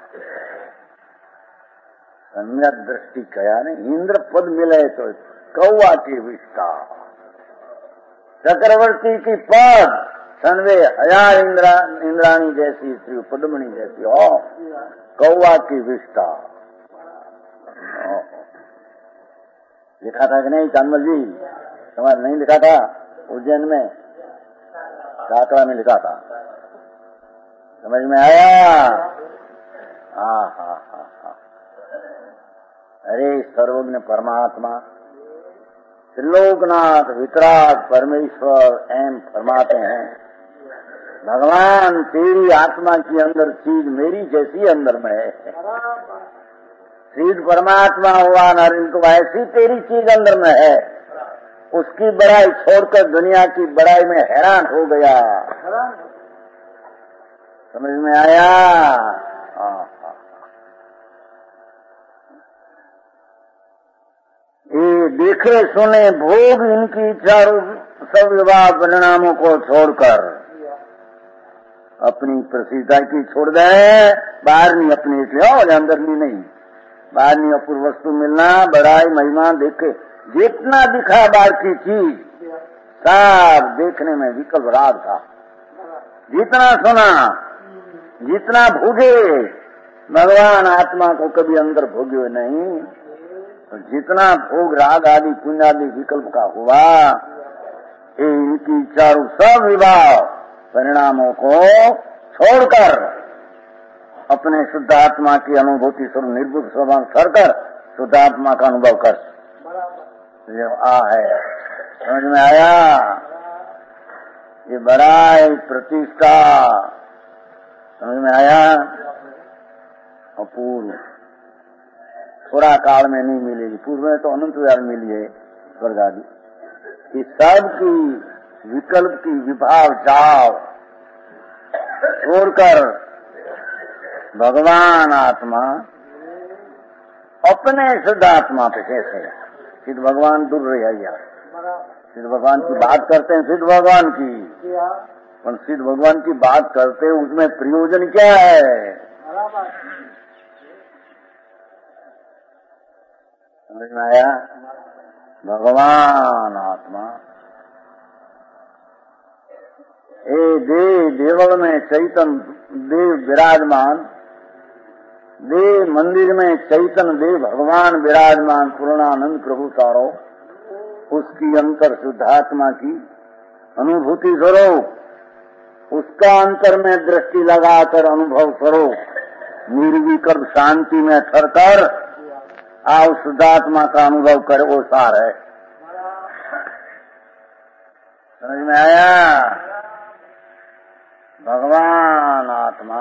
सम्यक दृष्टि कया ने इंद्र पद मिले तो कौआ की विष्ठा, चक्रवर्ती की पद सनवे हजार इंद्रा इंद्राणी जैसी श्री पद्मणी जैसी हो, कौआ की विष्ठा. लिखा था कि नहीं चांदमल जी? तुम्हारे नहीं लिखा था? उज्जैन में काकड़ा में लिखा था. समझ में आया? हाँ हाँ हाँ हाँ. अरे सर्वज्ञ परमात्मा त्रिलोकनाथ वितराग परमेश्वर एम फरमाते हैं भगवान तेरी आत्मा की अंदर चीज मेरी जैसी अंदर में है. सीध परमात्मा हुआ नारिन को ऐसी तेरी चीज अंदर में है. उसकी बड़ाई छोड़कर दुनिया की बड़ाई में हैरान हो गया. समझ में आया? हाँ. ये देखे सुने भोग इनकी चारों सब विवाह परिणामों को छोड़कर अपनी प्रसिद्धता की छोड़ दे. बाहर नहीं अपने इसलिए और अंदर नहीं नहीं बाहर नहीं अपूर्व वस्तु मिलना बड़ाई महिमा देखे जितना दिखा बाहर की चीज सब देखने में विकल्प राग था. जितना सुना जितना भोगे भगवान आत्मा को कभी अंदर भोगे नहीं. जितना भोग राग आदि पुण्य आदि विकल्प का हुआ ये इनकी चारों सब विवाह परिणामों को छोड़कर अपने शुद्ध आत्मा की अनुभूति स्वरूप निर्भुत स्वभाव छोड़कर शुद्ध आत्मा का अनुभव कर. ये आ है. समझ में आया? ये बड़ाई प्रतिष्ठा समझ में आया? अपूर्व थोड़ा काल में नहीं मिलेगी, पूर्व में तो अनंत व्यार मिली है स्वर्ग आदि. कि सब की विकल्प की विभाव जाव छोड़कर भगवान आत्मा अपने शुद्ध आत्मा पे कैसे सिद्ध भगवान दूर रह गया. सिद्ध भगवान की बात करते हैं सिद्ध भगवान की, पर सिद्ध भगवान की बात करते उसमें प्रयोजन क्या है? समझ में आया? भगवान आत्मा ए देव देवल में चैतन देव विराजमान, देव मंदिर में चैतन देव भगवान विराजमान पूर्णानंद प्रभु सारो उसकी अंतर शुद्धात्मा की अनुभूति स्वरूप उसका अंतर में दृष्टि लगाकर अनुभव स्वरूप निर्विकल्प शांति में ठहरकर आओ शुद्धात्मा का अनुभव करे वो सार है. समझ में आया? भगवान आत्मा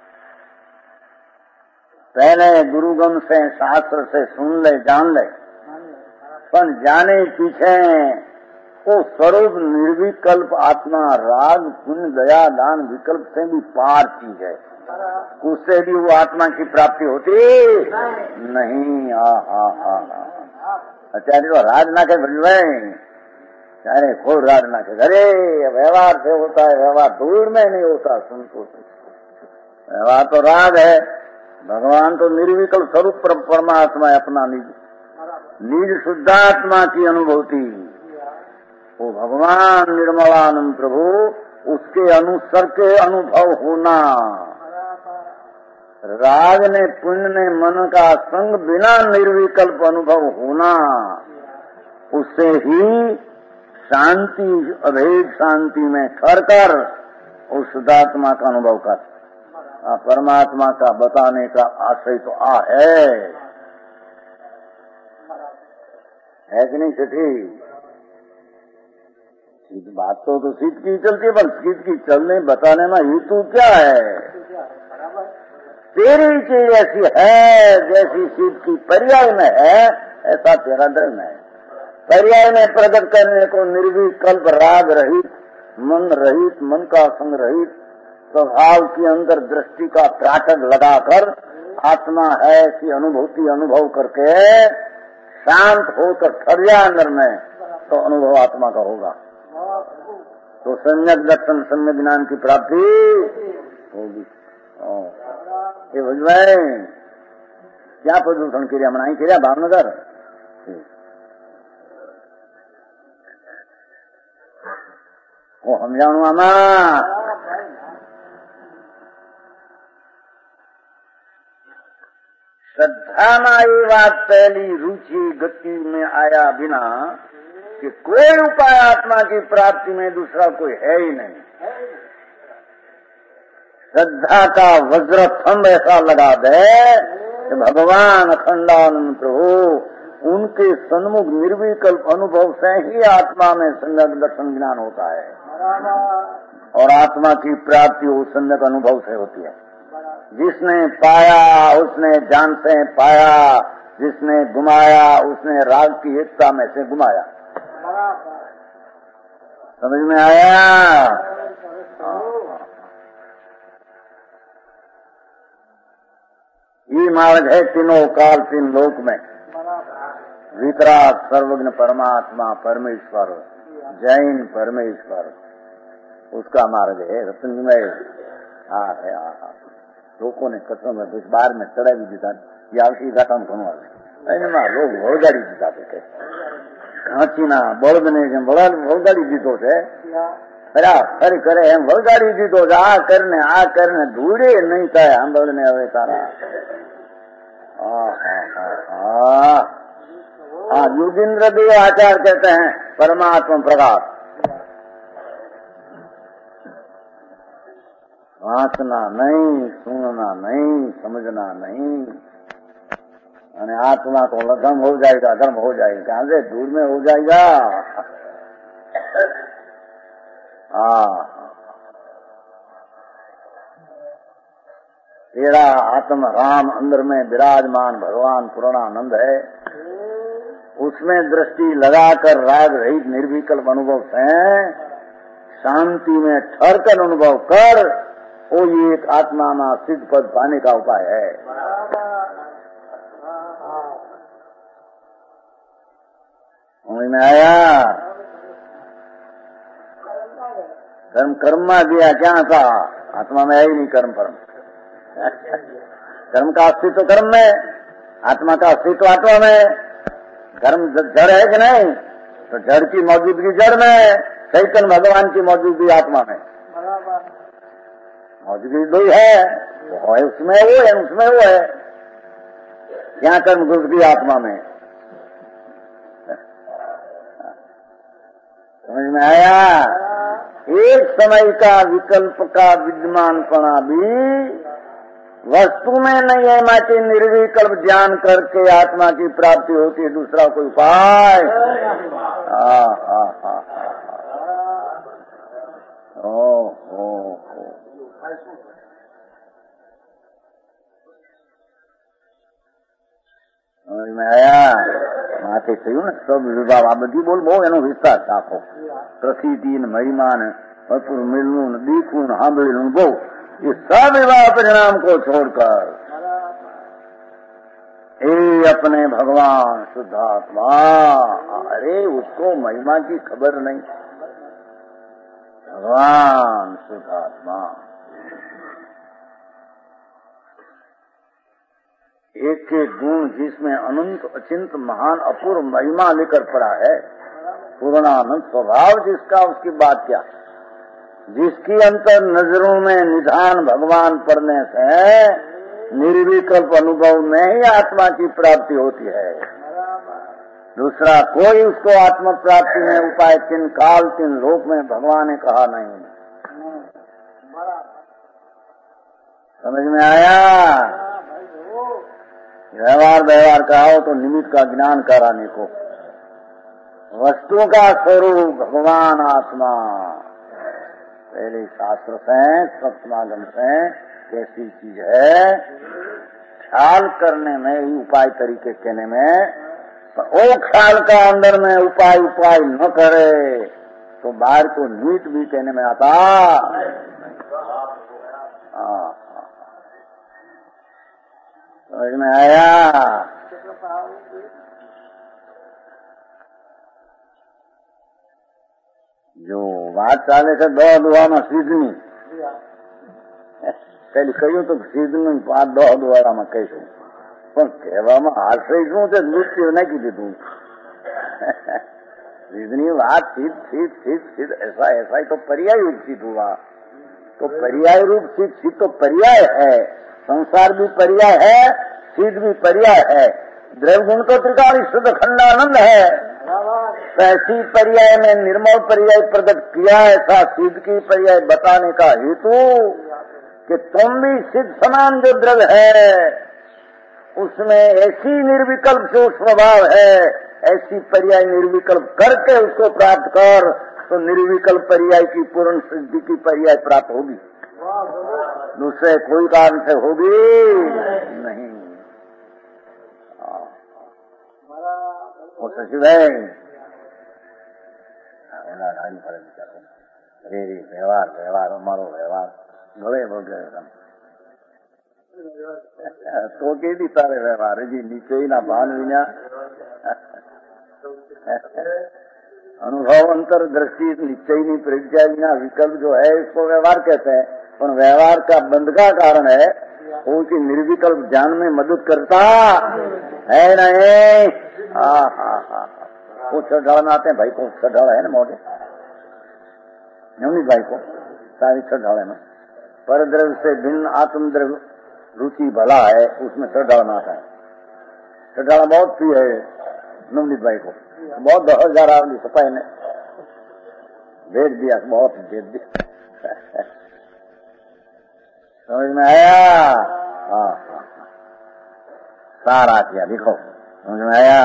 पहले गुरुगम से शास्त्र से सुन ले जान ले, पर जाने पीछे वो स्वरूप निर्विकल्प आत्मा राग पुण्य दया दान विकल्प से भी पार चीज है। उससे भी वो आत्मा की प्राप्ति होती नहीं। हा हा हा आचार्य तो राज ना के भजवाए, चाहे खोल राज ना के, अरे व्यवहार से होता है, व्यवहार दूर में नहीं होता। संतोष व्यवहार तो राग है। भगवान तो निर्विकल्प स्वरूप परमात्मा है, अपना निज निज शुद्धात्मा की अनुभूति। वो भगवान निर्मलानंद प्रभु, उसके अनुसर के अनुभव होना। राग ने पुण्य ने मन का संग बिना निर्विकल्प अनुभव होना, उससे ही शांति अभेद शांति में ठहर कर उस शुद्धात्मा का अनुभव कर। परमात्मा का बताने का आशय तो आ है, है कि नहीं सेठी? बात तो, तो सीध की चलती है, पर सीध की चलने बताने में हेतु क्या है? तेरी चीज ऐसी है जैसी सीध की पर्याय में है, ऐसा तेरा धर्म है। पर्याय में प्रकट करने को निर्विकल्प राग रहित मन रहित मन का संग रहित स्वभाव की अंदर दृष्टि का त्राटक लगाकर आत्मा है ऐसी अनुभूति अनुभव करके शांत होकर ठहर जाए अंदर में, तो अनुभव आत्मा का होगा। तो सम्यक दर्शन सम्यक ज्ञान की प्राप्ति होगी। ये बुझवाए क्या प्रदूषण क्रिया मनाई क्रिया भावनगर वो हम जानू आमा श्रद्धा में ये बात पहली रुचि गति में आया बिना कि कोई उपाय आत्मा की प्राप्ति में दूसरा कोई है ही नहीं। श्रद्धा का वज्र थंब ऐसा लगा दे कि भगवान अखंडानंद प्रभु उनके सन्मुख निर्विकल्प अनुभव से ही आत्मा में सम्यक दर्शन ज्ञान होता है, और आत्मा की प्राप्ति उस सम्यक अनुभव से होती है। जिसने पाया उसने जान से पाया, जिसने गुमाया उसने राग की एकता में से गुमाया। समझ में आया? ये मार्ग है तीनों काल तीन लोक में। वितराग सर्वज्ञ परमात्मा परमेश्वर जैन परमेश्वर, उसका मार्ग है रत्नमय। हाँ है हाँ लोगों ने कसम है कुछ बार में चढ़ा भी जीता या उसी घाटा में सुनवा लोग भोगाड़ी जीता थे घाचीना बड़द ने बड़ा भोगाड़ी जीतो थे फरी करे एम भोगाड़ी जीतो आ करने आ करने धूड़े नहीं था हम बड़ने હવે તારા हाँ योगेंद्र देव आचार्य कहते हैं परमात्मा प्रकाश वांचना नहीं, सुनना नहीं, समझना नहीं, અને आत्मा को लगम हो जाएगा, धर्म हो जाएगा, कहां से दूर में हो जाएगा। हाँ तेरा आत्म राम अंदर में विराजमान भगवान पूर्णानंद है, उसमें दृष्टि लगाकर राग रहित निर्विकल्प अनुभव से शांति में ठहर कर अनुभव कर, वो ये एक आत्मा में सिद्ध पद पाने का उपाय है। समझ में आया? कर्म कर्म में दिया क्या था, आत्मा में है ही नहीं कर्म परम। कर्म का अस्तित्व कर्म में, आत्मा का अस्तित्व आत्मा में। कर्म जड़ है कि नहीं, तो जड़ की मौजूदगी जड़ में, चैतन्य भगवान की मौजूदगी आत्मा में। मौजूदगी दो है, वो है उसमें वो है उसमें वो है। क्या कर्म घुस गई आत्मा में? समझ में आया? एक समय का विकल्प का विद्यमानपना भी वस्तु में नहीं है, माटी निर्विकल्प ज्ञान करके आत्मा की प्राप्ति होती है, दूसरा कोई उपाय। हाँ हाँ हाँ ओ हो समझ में आया? સાથે થયું ને સબ વિભાવ આ બધી બોલ બહુ એનો વિસ્તાર રાખો. પ્રસિદ્ધિ ને મહિમા ને અતુર મિલનું ને દીખવું ને સાંભળેલું બહુ ये सब विवाह परिणाम को छोड़कर हे अपने भगवान शुद्धात्मा, अरे उसको महिमा की खबर नहीं. भगवान शुद्धात्मा एक एक गुण जिसमें अनंत अचिंत महान अपूर्व महिमा लेकर पड़ा है, पूर्णानंद स्वभाव जिसका, उसकी बात क्या. जिसकी अंतर नजरों में निधान भगवान पड़ने से निर्विकल्प अनुभव में ही आत्मा की प्राप्ति होती है. दूसरा कोई उसको आत्म प्राप्ति में उपाय तीन काल तीन लोक में भगवान ने कहा नहीं. समझ में आया. व्यवहार व्यवहार कहो तो निमित्त का ज्ञान कराने को, वस्तु का स्वरूप भगवान आत्मा. पहले शास्त्र से सत्समागम से कैसी चीज है ख्याल करने में ही, उपाय तरीके कहने में, वो ख्याल का अंदर में उपाय उपाय न करे तो बाहर को नीत भी कहने में आता. समझ में आया. जो વાત ચાલે છે દહ દુવામાં સિદ્ધની, પેલી કહ્યું તો સિદ્ધનું પાંચ દહ દ્વારામાં કહીશું, પણ કહેવામાં આશ્રય શું છે મૃત્યુ નાખી દીધું. સિદ્ધની વાત સિદ્ધ સિદ્ધ સિદ્ધ સિદ્ધ ऐसा ऐसा ही तो पर्याय रूप सिद्ध हुआ. तो पर्याय रूप सिद्ध सिद्ध तो पर्याय है. संसार भी पर्याय है, सिद्ध भी पर्याय है. द्रव्य गुण तो त्रिकाल शुद्ध खंडानंद है. ऐसी पर्याय में निर्मल पर्याय प्रकट किया. ऐसा सिद्ध की पर्याय बताने का हेतु कि तुम भी सिद्ध समान जो द्रव्य है उसमें ऐसी निर्विकल्प जो स्वभाव है, ऐसी पर्याय निर्विकल्प करके उसको प्राप्त कर, तो निर्विकल्प पर्याय की पूर्ण सिद्धि की पर्याय प्राप्त होगी. दूसरे कोई कारण से होगी नहीं. वो सचिव है रे रे व्यवहार व्यवहार અમારો વ્યવહાર ગળે વગેરે તો કેવી તારે વ્યવહાર હજી નીચેના ભાન વિના अनुभव अंतर दृष्टि निश्चयनी प्रज्ञा विना विकल्प जो है इसको व्यवहार कहते हैं. पर व्यवहार का बंध का कारण है वो कि निर्विकल्प ज्ञान में मदद करता है नहीं. हाँ हाँ हाँ वो चढ़ाड़ में आते हैं भाई को, चढ़ाड़ है ना मोटे नवनीत भाई को सारी चढ़ाड़े में पर द्रव्य से भिन्न आत्म द्रव्य रुचि भला है, उसमें चढ़ाड़ में आता है. चढ़ाड़ा बहुत प्रिय है नवनीत भाई को, बहुत दस हजार आदमी सफाई ने भेज दिया, बहुत भेज दिया. समझ में आया. हाँ सारा किया देखो, समझ में आया.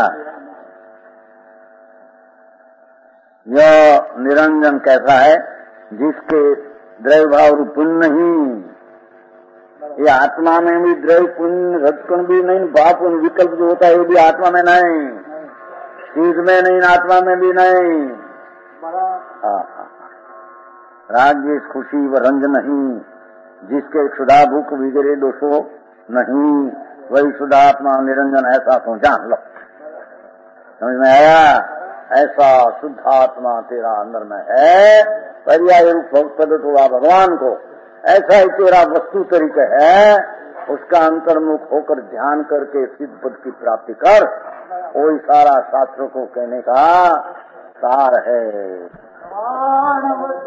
यह निरंजन कैसा है जिसके द्रव्य भाव पुण्य नहीं. ये आत्मा में भी द्रव्य पुण्य रजकण भी नहीं, भाव विकल्प जो होता है वो भी आत्मा में नहीं, चीज में नहीं, आत्मा में भी नहीं. राग जिस खुशी व रंज नहीं, जिसके क्षुधा भूख विगरे दोषो नहीं, वही शुद्धात्मा निरंजन ऐसा तो जान लो. समझ में आया. ऐसा शुद्धात्मा तेरा अंदर में है, पर्याय रूप पद हुआ भगवान को. ऐसा ही तेरा वस्तु तरीका है, उसका अंतर्मुख होकर ध्यान करके सिद्ध पद की प्राप्ति कर. वही सारा शास्त्रों को कहने का सार है.